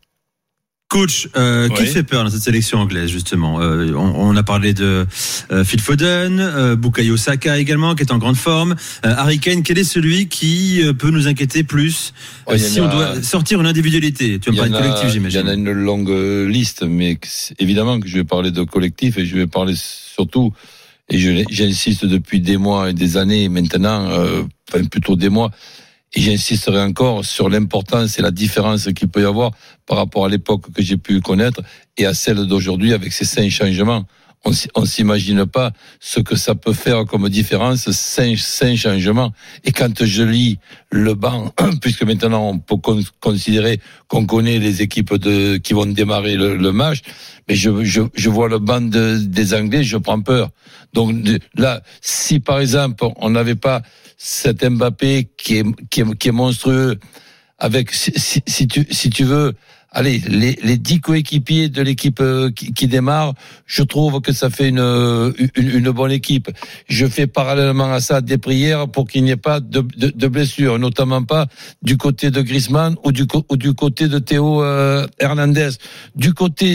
Coach, qui fait peur dans cette sélection anglaise justement? On a parlé de Phil Foden, Bukayo Saka également, qui est en grande forme. Harry Kane, quel est celui qui peut nous inquiéter plus si on doit sortir une individualité? Tu vas me parler de collectif, j'imagine. Il y en a une longue liste, mais évidemment que je vais parler de collectif et je vais parler surtout, et j'insiste depuis des mois et des années maintenant, plutôt des mois. Et j'insisterai encore sur l'importance et la différence qu'il peut y avoir par rapport à l'époque que j'ai pu connaître et à celle d'aujourd'hui avec ces 5 changements. On s'imagine pas ce que ça peut faire comme différence, 5 changements. Et quand je lis le banc, puisque maintenant on peut considérer qu'on connaît les équipes qui vont démarrer le match, mais je vois le banc des Anglais, je prends peur. Donc là, si par exemple on n'avait pas cet Mbappé qui est monstrueux, avec si tu veux, allez, les 10 coéquipiers de l'équipe qui démarre, je trouve que ça fait une bonne équipe. Je fais parallèlement à ça des prières pour qu'il n'y ait pas de blessures, notamment pas du côté de Griezmann ou du côté de Théo Hernandez. Du côté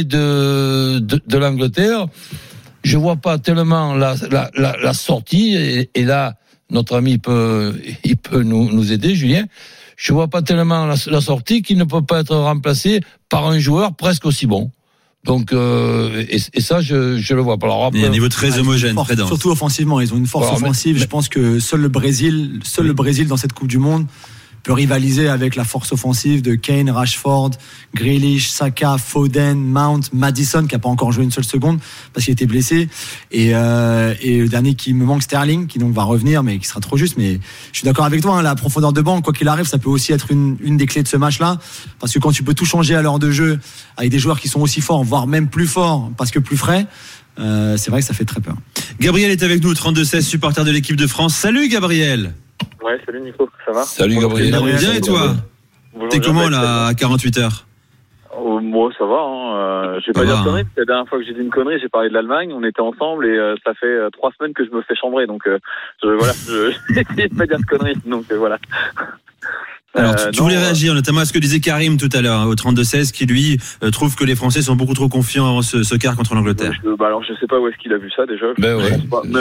de l'Angleterre, je vois pas tellement la sortie et là notre ami il peut nous aider, Julien. Je vois pas tellement la sortie qui ne peut pas être remplacée par un joueur presque aussi bon. Donc et ça je le vois. Alors après, il y a un niveau très homogène, très dense. Surtout offensivement, ils ont une force offensive. Je pense que seul le Brésil dans cette Coupe du Monde peut rivaliser avec la force offensive de Kane, Rashford, Grealish, Saka, Foden, Mount, Maddison qui n'a pas encore joué une seule seconde parce qu'il était blessé et le dernier qui me manque, Sterling, qui donc va revenir mais qui sera trop juste. Mais je suis d'accord avec toi, la profondeur de banc, quoi qu'il arrive, ça peut aussi être une des clés de ce match-là, parce que quand tu peux tout changer à l'heure de jeu avec des joueurs qui sont aussi forts, voire même plus forts parce que plus frais, c'est vrai que ça fait très peur. Gabriel est avec nous, 32-16, supporter de l'équipe de France. Salut Gabriel. Ouais, salut Nico, ça va? Salut Gabriel. Bien et toi? T'es comment là à 48 heures? Moi ça va, je vais pas dire de conneries, parce que la dernière fois que j'ai dit une connerie, j'ai parlé de l'Allemagne, on était ensemble et ça fait 3 semaines que je me fais chambrer, donc je n'essaie pas de dire de conneries, donc voilà. Alors tu voulais réagir notamment à ce que disait Karim tout à l'heure au 32-16, qui lui trouve que les Français sont beaucoup trop confiants en ce quart contre l'Angleterre. Alors je sais pas où est-ce qu'il a vu ça déjà. Même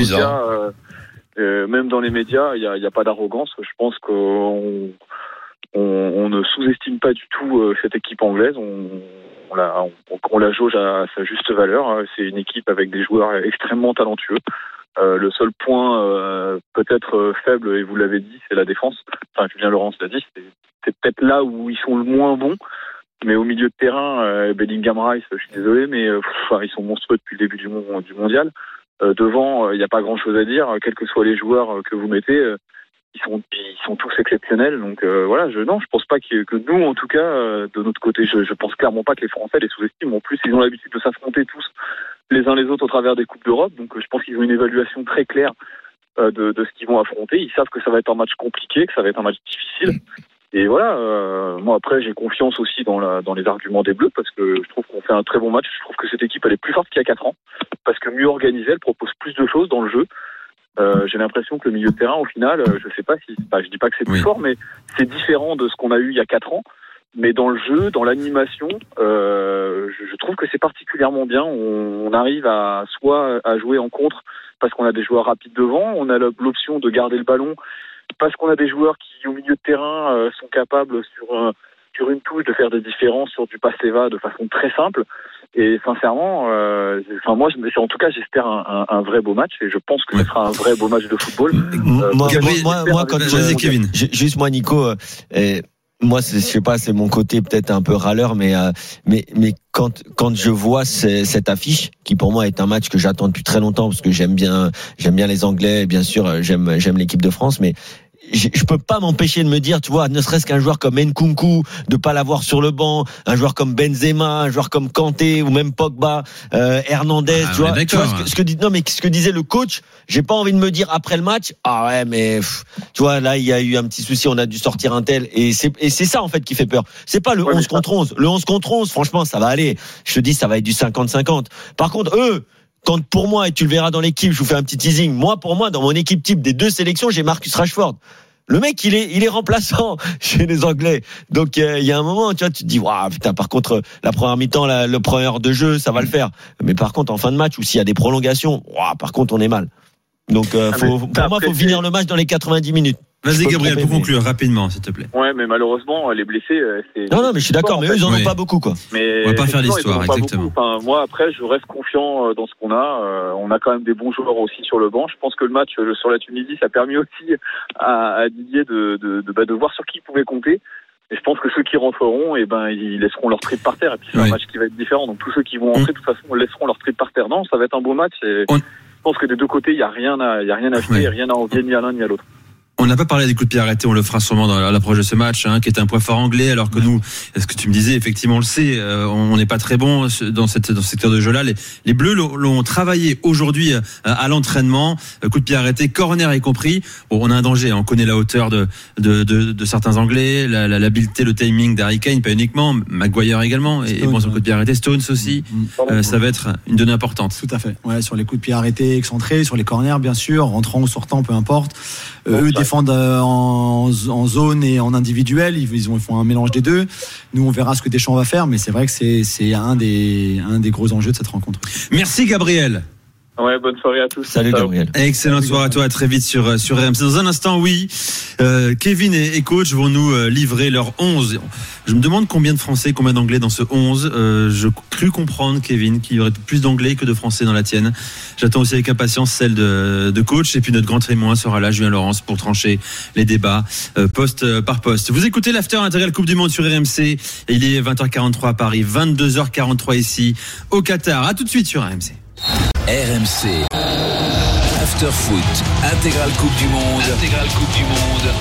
dans les médias, il y a pas d'arrogance. Je pense qu'on ne sous-estime pas du tout cette équipe anglaise. On la jauge à sa juste valeur. C'est une équipe avec des joueurs extrêmement talentueux. Le seul point peut-être faible, et vous l'avez dit, c'est la défense. Enfin, Julien Laurence l'a dit, c'est peut-être là où ils sont le moins bons. Mais au milieu de terrain, Bellingham, Rice, je suis désolé, mais ils sont monstrueux depuis le début du mondial. Devant, il n'y a pas grand-chose à dire. Quels que soient les joueurs que vous mettez, ils sont tous exceptionnels. Donc voilà, je pense pas que nous, en tout cas, de notre côté, je pense clairement pas que les Français les sous-estiment. En plus, ils ont l'habitude de s'affronter tous les uns les autres au travers des Coupes d'Europe. Donc je pense qu'ils ont une évaluation très claire de ce qu'ils vont affronter. Ils savent que ça va être un match compliqué, que ça va être un match difficile. Et voilà, moi après j'ai confiance aussi dans les arguments des Bleus, parce que je trouve qu'on fait un très bon match. Je trouve que cette équipe elle est plus forte qu'il y a 4 ans, parce que mieux organisée, elle propose plus de choses dans le jeu. J'ai l'impression que le milieu de terrain au final, je sais pas si, je dis pas que c'est plus fort, mais c'est différent de ce qu'on a eu il y a 4 ans. Mais dans le jeu, dans l'animation, je trouve que c'est particulièrement bien. On arrive à jouer en contre parce qu'on a des joueurs rapides devant, on a l'option de garder le ballon parce qu'on a des joueurs qui, au milieu de terrain, sont capables sur une touche de faire des différences sur du passe-va de façon très simple. Et sincèrement, moi, en tout cas, j'espère un vrai beau match et je pense que ce sera un vrai beau match de football. Moi, quand Kevin. Juste moi, Nico, moi, je sais pas, c'est mon côté peut-être un peu râleur, mais quand je vois cette affiche, qui pour moi est un match que j'attends depuis très longtemps parce que j'aime bien les Anglais, bien sûr, j'aime l'équipe de France, mais je peux pas m'empêcher de me dire, tu vois, ne serait-ce qu'un joueur comme Nkunku, de pas l'avoir sur le banc, un joueur comme Benzema, un joueur comme Kanté ou même Pogba, Hernandez, tu vois ce que disait le coach, j'ai pas envie de me dire après le match, ah ouais, mais tu vois, là il y a eu un petit souci, on a dû sortir un tel, et c'est ça en fait qui fait peur. C'est pas le 11 contre 11. Le 11 contre 11, franchement, ça va aller. Je te dis, ça va être du 50-50. Par contre, quand pour moi, et tu le verras dans l'équipe, je vous fais un petit teasing, pour moi, dans mon équipe type des 2 sélections, j'ai Marcus Rashford. Le mec, il est remplaçant chez les Anglais. Donc, il y a un moment, tu vois, tu te dis, waouh, putain, par contre, la première mi-temps, le premier heure de jeu, ça va le faire. Mais par contre, en fin de match, ou s'il y a des prolongations, waouh, par contre, on est mal. Donc, pour moi, faut finir le match dans les 90 minutes. Vas-y, Gabriel, pour conclure rapidement, s'il te plaît. Ouais, mais malheureusement, les blessés, c'est. Non, mais je suis d'accord, mais eux, ils en ont pas beaucoup, quoi. Mais on va pas faire l'histoire, exactement. Enfin, moi, après, je reste confiant dans ce qu'on a. On a quand même des bons joueurs aussi sur le banc. Je pense que le match sur la Tunisie, ça a permis aussi à Didier de voir sur qui il pouvait compter. Et je pense que ceux qui rentreront, ils laisseront leur trip par terre. Et puis c'est un match qui va être différent. Donc tous ceux qui vont rentrer, de toute façon, laisseront leur trip par terre. Non, ça va être un beau match. Et je pense que des deux côtés, il y a rien à jeter, rien à envier ni à l'un ni à l'autre. On n'a pas parlé des coups de pied arrêtés, on le fera sûrement à l'approche de ce match, qui est un point fort anglais, alors que nous, ce que tu me disais, effectivement, on le sait, on n'est pas très bon dans ce secteur de jeu-là. Les Bleus l'ont travaillé aujourd'hui à l'entraînement, coup de pied arrêté, corner y compris. Bon, on a un danger, on connaît la hauteur de certains Anglais, l'habileté, le timing d'Harry Kane, pas uniquement, Maguire également, et bon, sur le coup de pied arrêté, Stones aussi, ça va être une donnée importante. Tout à fait, ouais, sur les coups de pied arrêtés, excentrés, sur les corners, bien sûr, rentrant ou sortant, peu importe. Eux défendent en zone et en individuel, ils font un mélange des deux. Nous, on verra ce que Deschamps va faire, mais c'est vrai que c'est un des gros enjeux de cette rencontre. Merci Gabriel. Ouais, bonne soirée à tous. Salut Gabriel. Excellente soirée à toi, à très vite sur RMC. Dans un instant, Kevin et coach vont nous livrer leur 11. Je me demande combien de Français, combien d'Anglais dans ce 11. Je crus comprendre, Kevin, qu'il y aurait plus d'Anglais que de Français dans la tienne. J'attends aussi avec impatience celle de coach. Et puis notre grand témoin sera là, Julien Laurence, pour trancher les débats poste par poste. Vous écoutez l'After Intégral Coupe du Monde sur RMC. Et il est 20h43 à Paris, 22h43 ici au Qatar. À tout de suite sur RMC. RMC After Foot Intégral Coupe du Monde. Intégral Coupe du Monde.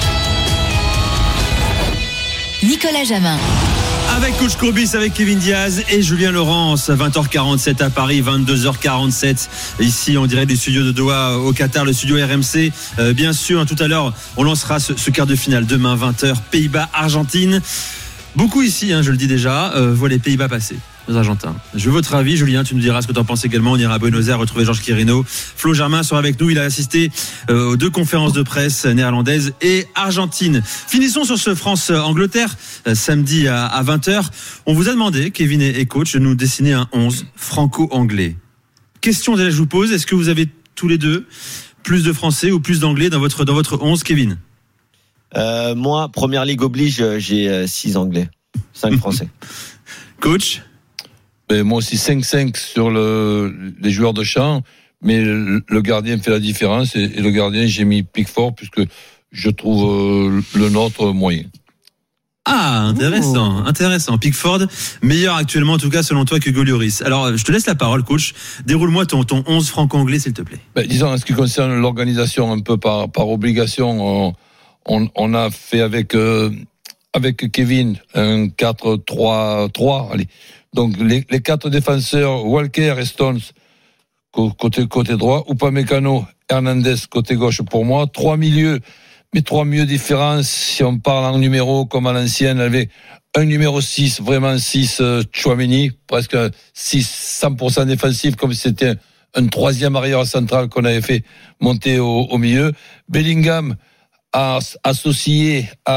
Nicolas Jamin. Avec coach Courbis, avec Kevin Diaz et Julien Laurence, 20h47 à Paris, 22h47 ici en direct du studio de Doha au Qatar, le studio RMC. Bien sûr, tout à l'heure, on lancera ce quart de finale demain 20h, Pays-Bas-Argentine. Beaucoup ici, je le dis déjà, voient les Pays-Bas passer. Les Argentins. Je veux votre avis, Julien, tu nous diras ce que tu en penses également. On ira à Buenos Aires retrouver Georges Quirino. Flo Germain sera avec nous, il a assisté aux 2 conférences de presse néerlandaises et argentines. Finissons sur ce France-Angleterre, samedi à 20h. On vous a demandé, Kevin et coach, de nous dessiner un 11 franco-anglais. Question déjà je vous pose, est-ce que vous avez tous les deux plus de Français ou plus d'Anglais dans votre 11, Kevin? Moi, Première Ligue oblige, j'ai 6 Anglais, 5 Français. Coach? Moi aussi 5-5 sur les joueurs de champ, mais le gardien fait la différence et le gardien, j'ai mis Pickford puisque je trouve le nôtre moyen. Ah, intéressant. Pickford, meilleur actuellement en tout cas selon toi que Hugo Lloris. Alors, je te laisse la parole, coach. Déroule-moi ton 11 franco-anglais, s'il te plaît. Disons, en ce qui concerne l'organisation, un peu par obligation, on a fait avec Kevin un 4-3-3, allez. Donc les 4 défenseurs, Walker et Stones côté droit, Upamecano, Hernandez côté gauche pour moi, 3 milieux, mais 3 milieux différents. Si on parle en numéro comme à l'ancienne, avec un numéro 6, vraiment 6 Tchouaméni, presque 100% défensif comme si c'était un 3e arrière central qu'on avait fait monter au milieu. Bellingham associé à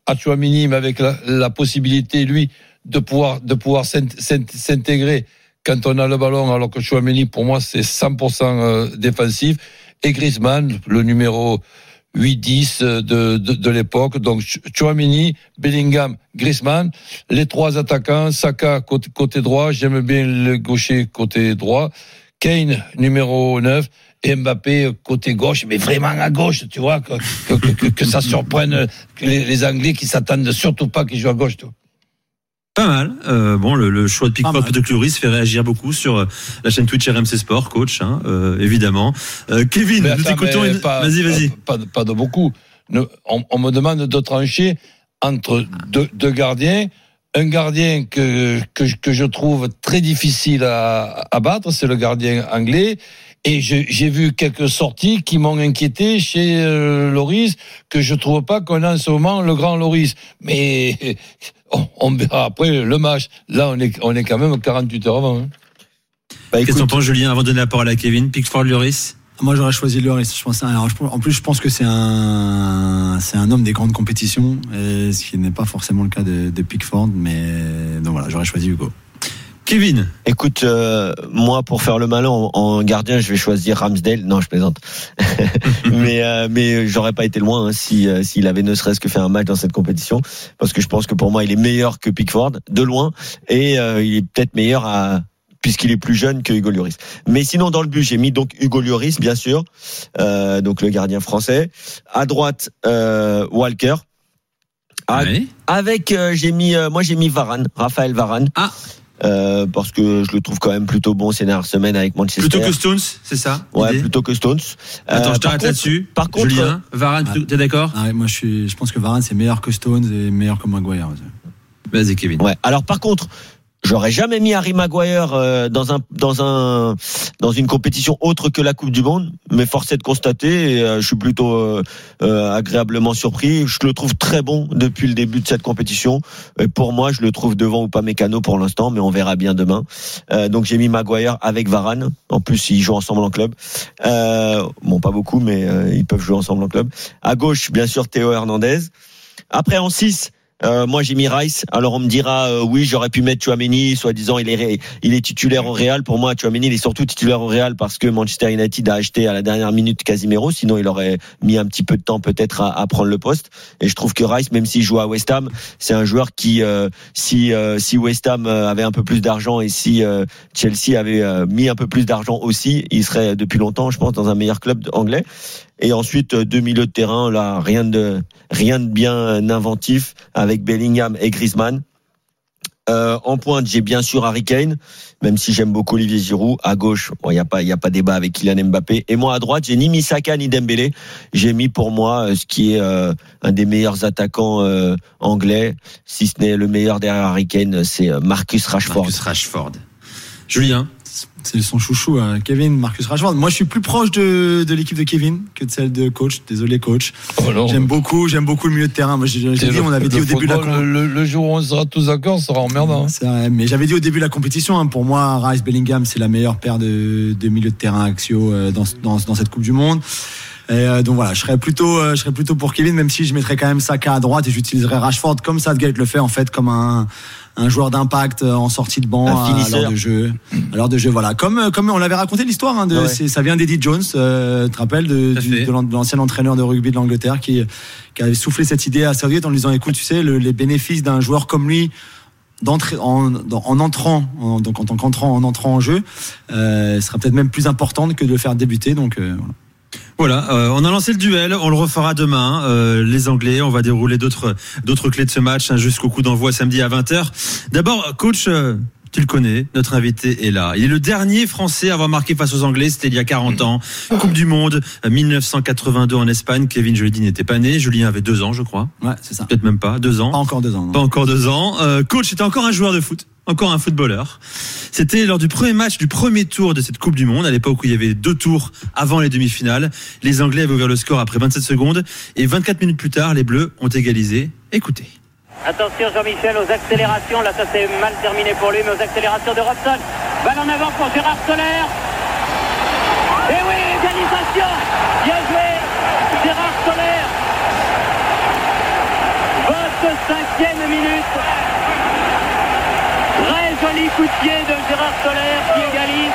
à Tchouaméni, mais avec la possibilité, lui, de pouvoir s'intégrer quand on a le ballon, alors que Tchouaméni, pour moi, c'est 100% défensif. Et Griezmann, le numéro 8-10 de l'époque. Donc, Tchouaméni, Bellingham, Griezmann, les trois attaquants, Saka côté droit, j'aime bien le gaucher côté droit, Kane, numéro 9, et Mbappé côté gauche, mais vraiment à gauche, tu vois, que ça surprenne les Anglais qui s'attendent surtout pas qu'ils jouent à gauche, tu vois. Pas mal. Bon, le choix de Pickford de Lloris fait réagir beaucoup sur la chaîne Twitch RMC Sport, coach, évidemment. Kevin, nous écoutons. Vas-y. Pas de beaucoup. On me demande de trancher entre deux gardiens. Un gardien que je trouve très difficile à battre, c'est le gardien anglais. Et j'ai vu quelques sorties qui m'ont inquiété chez Lloris, que je trouve pas qu'on a en ce moment le grand Lloris. Mais on verra après le match. Là, on est quand même 48 heures avant. Qu'est-ce que t'en penses, Julien, avant de donner la parole à Kevin? Pickford, Lloris? Moi, j'aurais choisi Lloris. En plus, je pense que c'est un homme des grandes compétitions, ce qui n'est pas forcément le cas de Pickford. Mais donc voilà, j'aurais choisi Hugo. Kevin, écoute, moi pour faire le malin en gardien, je vais choisir Ramsdale. Non, je plaisante. mais j'aurais pas été loin s'il avait ne serait-ce que fait un match dans cette compétition, parce que je pense que pour moi il est meilleur que Pickford de loin, et il est peut-être meilleur puisqu'il est plus jeune que Hugo Lloris. Mais sinon, dans le but, j'ai mis donc Hugo Lloris, bien sûr, donc le gardien français. À droite, Walker. Avec j'ai mis Varane, Raphaël Varane. Parce que je le trouve quand même plutôt bon ces dernières semaines avec Manchester. Plutôt que Stones, c'est ça? Ouais, plutôt que Stones. Attends, je t'arrête là-dessus. Par contre, Julien, Varane, t'es d'accord? Moi, je pense que Varane c'est meilleur que Stones et meilleur que Maguire. Vas-y, Kevin. Ouais. Alors par contre, j'aurais jamais mis Harry Maguire dans une compétition autre que la Coupe du Monde, mais force est de constater, et je suis plutôt agréablement surpris. Je le trouve très bon depuis le début de cette compétition. Et pour moi, je le trouve devant Upamecano pour l'instant, mais on verra bien demain. Donc j'ai mis Maguire avec Varane. En plus, ils jouent ensemble en club. Bon, pas beaucoup, mais ils peuvent jouer ensemble en club. À gauche, bien sûr, Théo Hernandez. Après, en 6, moi j'ai mis Rice. Alors on me dira oui, j'aurais pu mettre Tchouaméni, soi-disant il est titulaire au Real. Pour moi, Tchouaméni il est surtout titulaire au Real parce que Manchester United a acheté à la dernière minute Casemiro, sinon il aurait mis un petit peu de temps peut-être à prendre le poste. Et je trouve que Rice, même s'il joue à West Ham, c'est un joueur qui si West Ham avait un peu plus d'argent et si Chelsea avait mis un peu plus d'argent aussi, il serait depuis longtemps, je pense, dans un meilleur club anglais. Et ensuite, deux milieux de terrain, là, rien de bien inventif avec Bellingham et Griezmann. En pointe, j'ai bien sûr Harry Kane, même si j'aime beaucoup Olivier Giroud. À gauche, il y a pas débat avec Kylian Mbappé. Et moi, à droite, j'ai ni mis Saka ni Dembélé. J'ai mis pour moi ce qui est un des meilleurs attaquants anglais, si ce n'est le meilleur derrière Harry Kane, c'est Marcus Rashford. Julien? C'est son chouchou, Kevin, Marcus Rashford. Moi, je suis plus proche de l'équipe de Kevin que de celle de coach. Désolé, coach. J'aime beaucoup le milieu de terrain. Moi, on avait dit au début de la le jour où on sera tous d'accord, ça sera emmerdant. C'est vrai, mais j'avais dit au début de la compétition, pour moi, Rice Bellingham, c'est la meilleure paire de milieu de terrain axiaux dans cette Coupe du Monde. Et donc voilà, je serais plutôt pour Kevin, même si je mettrais quand même Saka à droite et j'utiliserais Rashford comme Southgate le fait, en fait, comme un joueur d'impact en sortie de banc à l'heure de jeu. Voilà, comme on l'avait raconté l'histoire, ça vient d'Eddie Jones, tu te rappelles de l'ancien entraîneur de rugby de l'Angleterre qui avait soufflé cette idée à Southgate en lui disant écoute, tu sais, les bénéfices d'un joueur comme lui d'entrer en entrant en jeu sera peut-être même plus importante que de le faire débuter. Donc voilà, on a lancé le duel, on le refera demain. Les Anglais, on va dérouler d'autres clés de ce match jusqu'au coup d'envoi samedi à 20h. D'abord, coach, tu le connais, notre invité est là. Il est le dernier Français à avoir marqué face aux Anglais, c'était il y a 40 ans. Coupe du Monde, 1982 en Espagne. Kevin, je l'ai dit, n'était pas né. Julien avait 2 ans, je crois. Ouais, c'est ça. Peut-être même pas, 2 ans. Pas encore 2 ans. Non. Pas encore 2 ans. Coach, c'était encore un joueur de foot. Encore un footballeur. C'était lors du premier match du premier tour de cette Coupe du Monde, à l'époque où il y avait 2 tours avant les demi-finales. Les Anglais avaient ouvert le score après 27 secondes et 24 minutes plus tard, les Bleus ont égalisé. Écoutez. Attention Jean-Michel aux accélérations, là ça s'est mal terminé pour lui, mais aux accélérations de Robson. Balle en avant pour Gérard Soler. Et oui, égalisation. Bien joué, Gérard Soler. Vote 25e minute. Très joli coup de pied de Gérard Soler qui égalise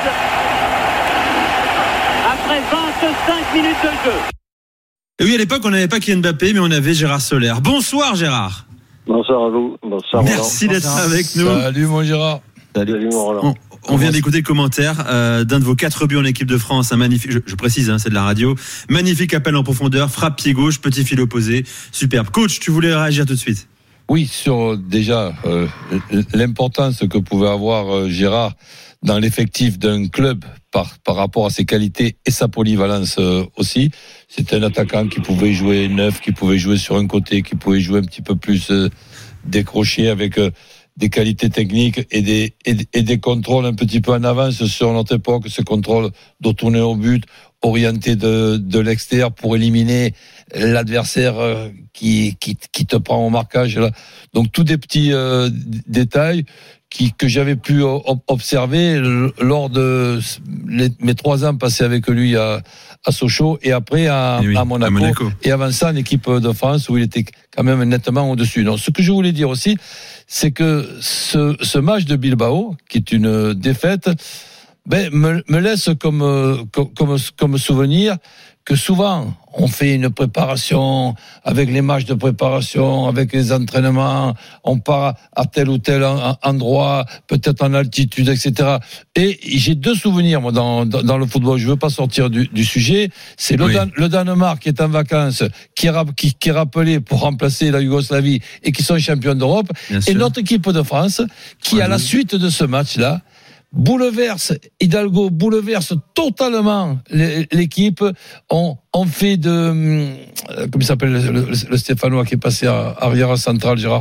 après 25 minutes de jeu. Et oui, à l'époque, on n'avait pas Kylian Mbappé, mais on avait Gérard Soler. Bonsoir Gérard. Bonsoir à vous. Bonsoir Roland. Merci d'être avec nous. Salut mon Gérard. Salut mon Roland. On vient d'écouter le commentaire d'un de vos 4 buts en équipe de France, un magnifique, je précise, c'est de la radio, magnifique appel en profondeur, frappe pied gauche, petit fil opposé, superbe. Coach, tu voulais réagir tout de suite? Oui, sur déjà l'importance que pouvait avoir Gérard dans l'effectif d'un club par rapport à ses qualités et sa polyvalence aussi. C'était un attaquant qui pouvait jouer neuf, qui pouvait jouer sur un côté, qui pouvait jouer un petit peu plus décroché avec des qualités techniques et des contrôles un petit peu en avance sur notre époque, ce contrôle de tourner au but, orienté de l'extérieur pour éliminer l'adversaire qui te prend au marquage là. Donc tous des petits détails que j'avais pu observer lors de mes 3 ans passés avec lui à Sochaux et après à Monaco. Et avant ça en équipe de France où il était quand même nettement au-dessus. Donc ce que je voulais dire aussi, c'est que ce match de Bilbao, qui est une défaite, me laisse comme souvenir que souvent on fait une préparation avec les matchs de préparation, avec les entraînements, on part à tel ou tel endroit, peut-être en altitude, etc. Et j'ai 2 souvenirs moi dans le football. Je veux pas sortir du sujet. C'est le Danemark qui est en vacances, qui est rappelé pour remplacer la Yougoslavie et qui sont champions d'Europe, et notre équipe de France qui à la suite de ce match-là Hidalgo bouleverse totalement l'équipe. On fait de comment il s'appelle le Stéphanois qui est passé à arrière central, Gérard.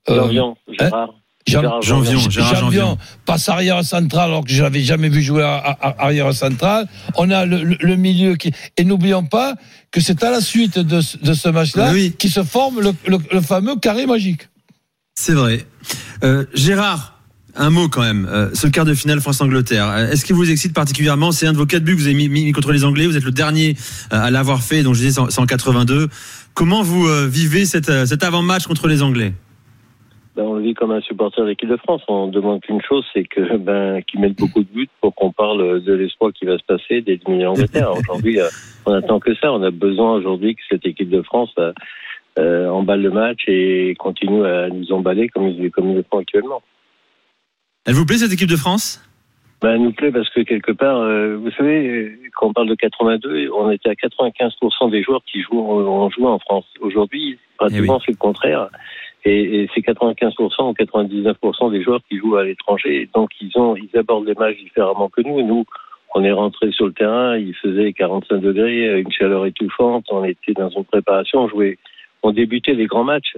Janvion passe arrière central alors que je l'avais jamais vu jouer à arrière central. On a le milieu et n'oublions pas que c'est à la suite de ce match-là qui se forme le fameux carré magique. C'est vrai. Gérard, un mot quand même, ce quart de finale France-Angleterre, est-ce qu'il vous excite particulièrement? C'est un de vos 4 buts que vous avez mis contre les Anglais, vous êtes le dernier à l'avoir fait, donc je disais c'est en 82. Comment vous vivez cet avant-match contre les Anglais? On le vit comme un supporter de l'équipe de France. On demande qu'une chose, c'est qu'ils mettent beaucoup de buts pour qu'on parle de l'espoir qui va se passer d'éliminer l'Angleterre. Aujourd'hui, on attend que ça. On a besoin aujourd'hui que cette équipe de France emballe le match et continue à nous emballer comme ils le font actuellement. Elle vous plaît cette équipe de France? Elle nous plaît parce que quelque part, vous savez, quand on parle de 82, on était à 95% des joueurs qui ont joué en France. Aujourd'hui, pratiquement c'est le contraire. Et c'est 95% ou 99% des joueurs qui jouent à l'étranger. Donc ils abordent les matchs différemment que nous. Nous, on est rentrés sur le terrain, il faisait 45 degrés, une chaleur étouffante, on était dans une préparation, on débutait les grands matchs.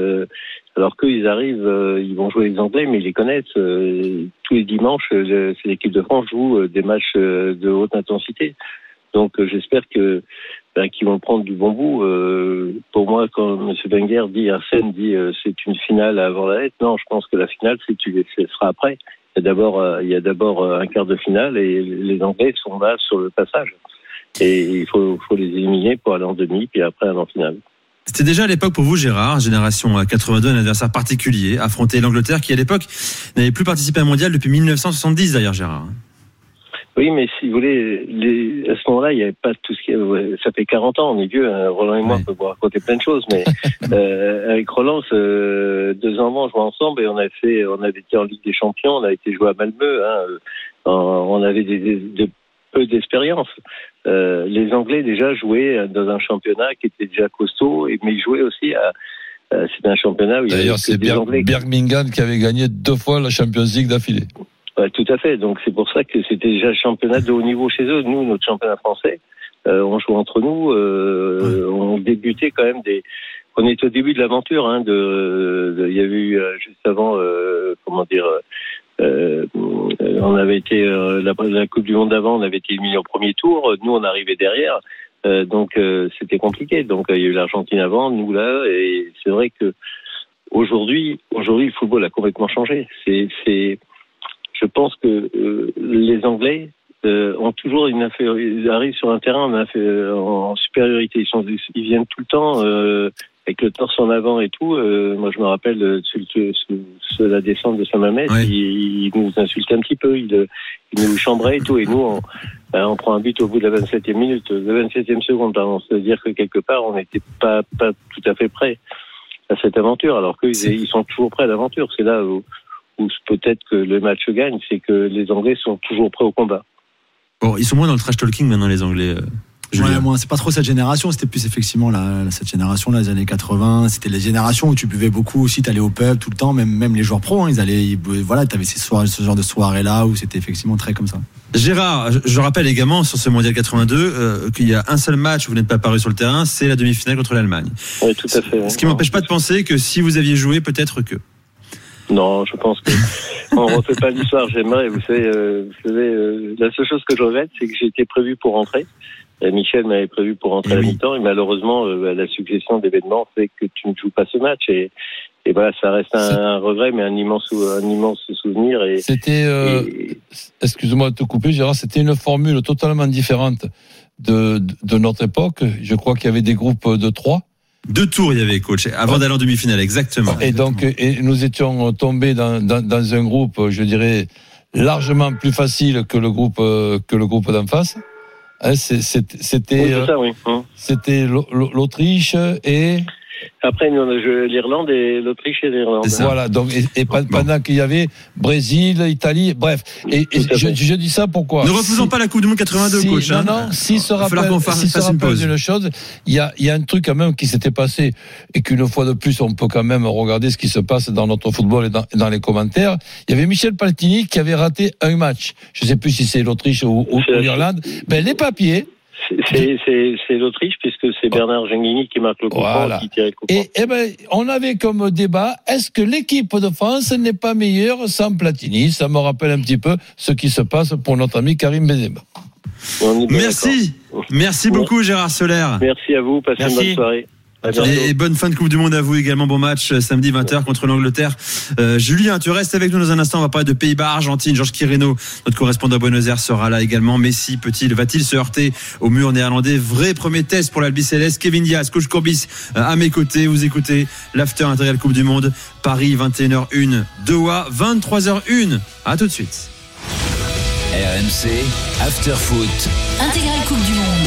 Alors qu'eux, ils arrivent, ils vont jouer les Anglais, mais ils les connaissent. Tous les dimanches, l'équipe de France joue des matchs de haute intensité. Donc j'espère qu'ils vont prendre du bon bout. Pour moi, quand M. Wenger Arsène dit c'est une finale avant la lettre, non, je pense que la finale, ce sera après. Il y a d'abord un quart de finale et les Anglais sont là sur le passage. Et il faut les éliminer pour aller en demi, puis après aller en finale. C'était déjà à l'époque pour vous, Gérard, génération 82, un adversaire particulier, affronter l'Angleterre qui à l'époque n'avait plus participé à un mondial depuis 1970 d'ailleurs, Gérard. Oui, mais si vous voulez, à ce moment-là, il n'y avait pas tout ce qui ça fait 40 ans, on est vieux, hein. Roland et moi, on peut vous raconter plein de choses, mais avec Roland, 2 ans avant, on jouait ensemble et on avait été en Ligue des Champions, on a été joué à Malmö, hein. On avait peu d'expérience. Les Anglais déjà jouaient dans un championnat qui était déjà costaud, mais ils jouaient aussi c'était un championnat où il y avait d'ailleurs c'est Birmingham qui avait gagné 2 fois la Champions League d'affilée. Ouais, tout à fait. Donc c'est pour ça que c'était déjà le championnat de haut niveau chez eux. Nous, notre championnat français, on jouait entre nous. On débutait quand même on était au début de l'aventure. Hein, il y avait eu juste avant, on avait été la Coupe du Monde d'avant, on avait été éliminé au premier tour. Nous, on arrivait derrière. Donc c'était compliqué. Donc il y a eu l'Argentine avant, nous là, et c'est vrai que aujourd'hui, le football a complètement changé. Je pense que les Anglais ont toujours ils arrivent sur un terrain en supériorité. Ils viennent tout le temps avec le torse en avant et tout. Moi, je me rappelle de la descente de Saint-Mamès, il nous insultait un petit peu, il nous chambrait et tout, et nous, on prend un but au bout de la 27e minute, la 27e seconde, pardon. C'est-à-dire que quelque part, on n'était pas tout à fait prêts à cette aventure, alors qu'ils sont toujours prêts à l'aventure. C'est là où peut-être que le match gagne, c'est que les Anglais sont toujours prêts au combat. Bon, ils sont moins dans le trash talking maintenant, les Anglais. Moi, c'est pas trop cette génération, c'était plus effectivement cette génération, les années 80. C'était les générations où tu buvais beaucoup aussi, t'allais au pub tout le temps, même les joueurs pros, t'avais ce genre de soirée-là où c'était effectivement très comme ça. Gérard, je rappelle également sur ce mondial 82 qu'il y a un seul match où vous n'êtes pas paru sur le terrain, c'est la demi-finale contre l'Allemagne. Oui, tout à fait. Ce qui m'empêche pas de penser que si vous aviez joué, peut-être que. Non, je pense que on refait pas l'histoire. J'aimerais, vous savez, la seule chose que je regrette, c'est que j'ai été prévu pour rentrer. Michel m'avait prévu pour rentrer à la mi-temps, et malheureusement, la succession d'événements fait que tu ne joues pas ce match. Et voilà, ça reste un regret, mais un immense souvenir. Et c'était, excuse-moi de te couper, Gérard, c'était une formule totalement différente de notre époque. Je crois qu'il y avait des groupes de 3. 2 tours, il y avait, coach, avant d'aller en demi-finale, exactement. Et donc, nous étions tombés dans un groupe, je dirais, largement plus facile que le groupe d'en face. C'était c'était l'Autriche et après nous on a joué l'Irlande et l'Autriche et l'Irlande. Voilà, donc pendant qu'il y avait Brésil, Italie, bref. Et je dis ça pourquoi? Ne refaisons pas la Coupe du Monde 82, coach. Si se rappelle une chose, il y a un truc quand même qui s'était passé et qu'une fois de plus on peut quand même regarder ce qui se passe dans notre football et dans les commentaires. Il y avait Michel Platini qui avait raté un match. Je sais plus si c'est l'Autriche ou l'Irlande. Ben les papiers. C'est l'Autriche puisque c'est Bernard Genghini qui marque le coup franc, qui tire le coup franc. Et on avait comme débat, est-ce que l'équipe de France n'est pas meilleure sans Platini? Ça me rappelle un petit peu ce qui se passe pour notre ami Karim Benzema. Merci beaucoup Gérard Soler. Merci à vous, passez une bonne soirée. Et bonne fin de Coupe du Monde à vous également. Bon match samedi 20h contre l'Angleterre. Julien, tu restes avec nous dans un instant. On va parler de Pays-Bas, Argentine. Georges Quireno, notre correspondant à Buenos Aires, sera là également. Messi va-t-il se heurter au mur néerlandais? Vrai premier test pour l'Albi Céleste. Kevin Diaz, coach Courbis à mes côtés. Vous écoutez l'After Intégral Coupe du Monde. Paris 21h01, Doha 23h01. À tout de suite. RMC After Foot. Intégral Coupe du Monde.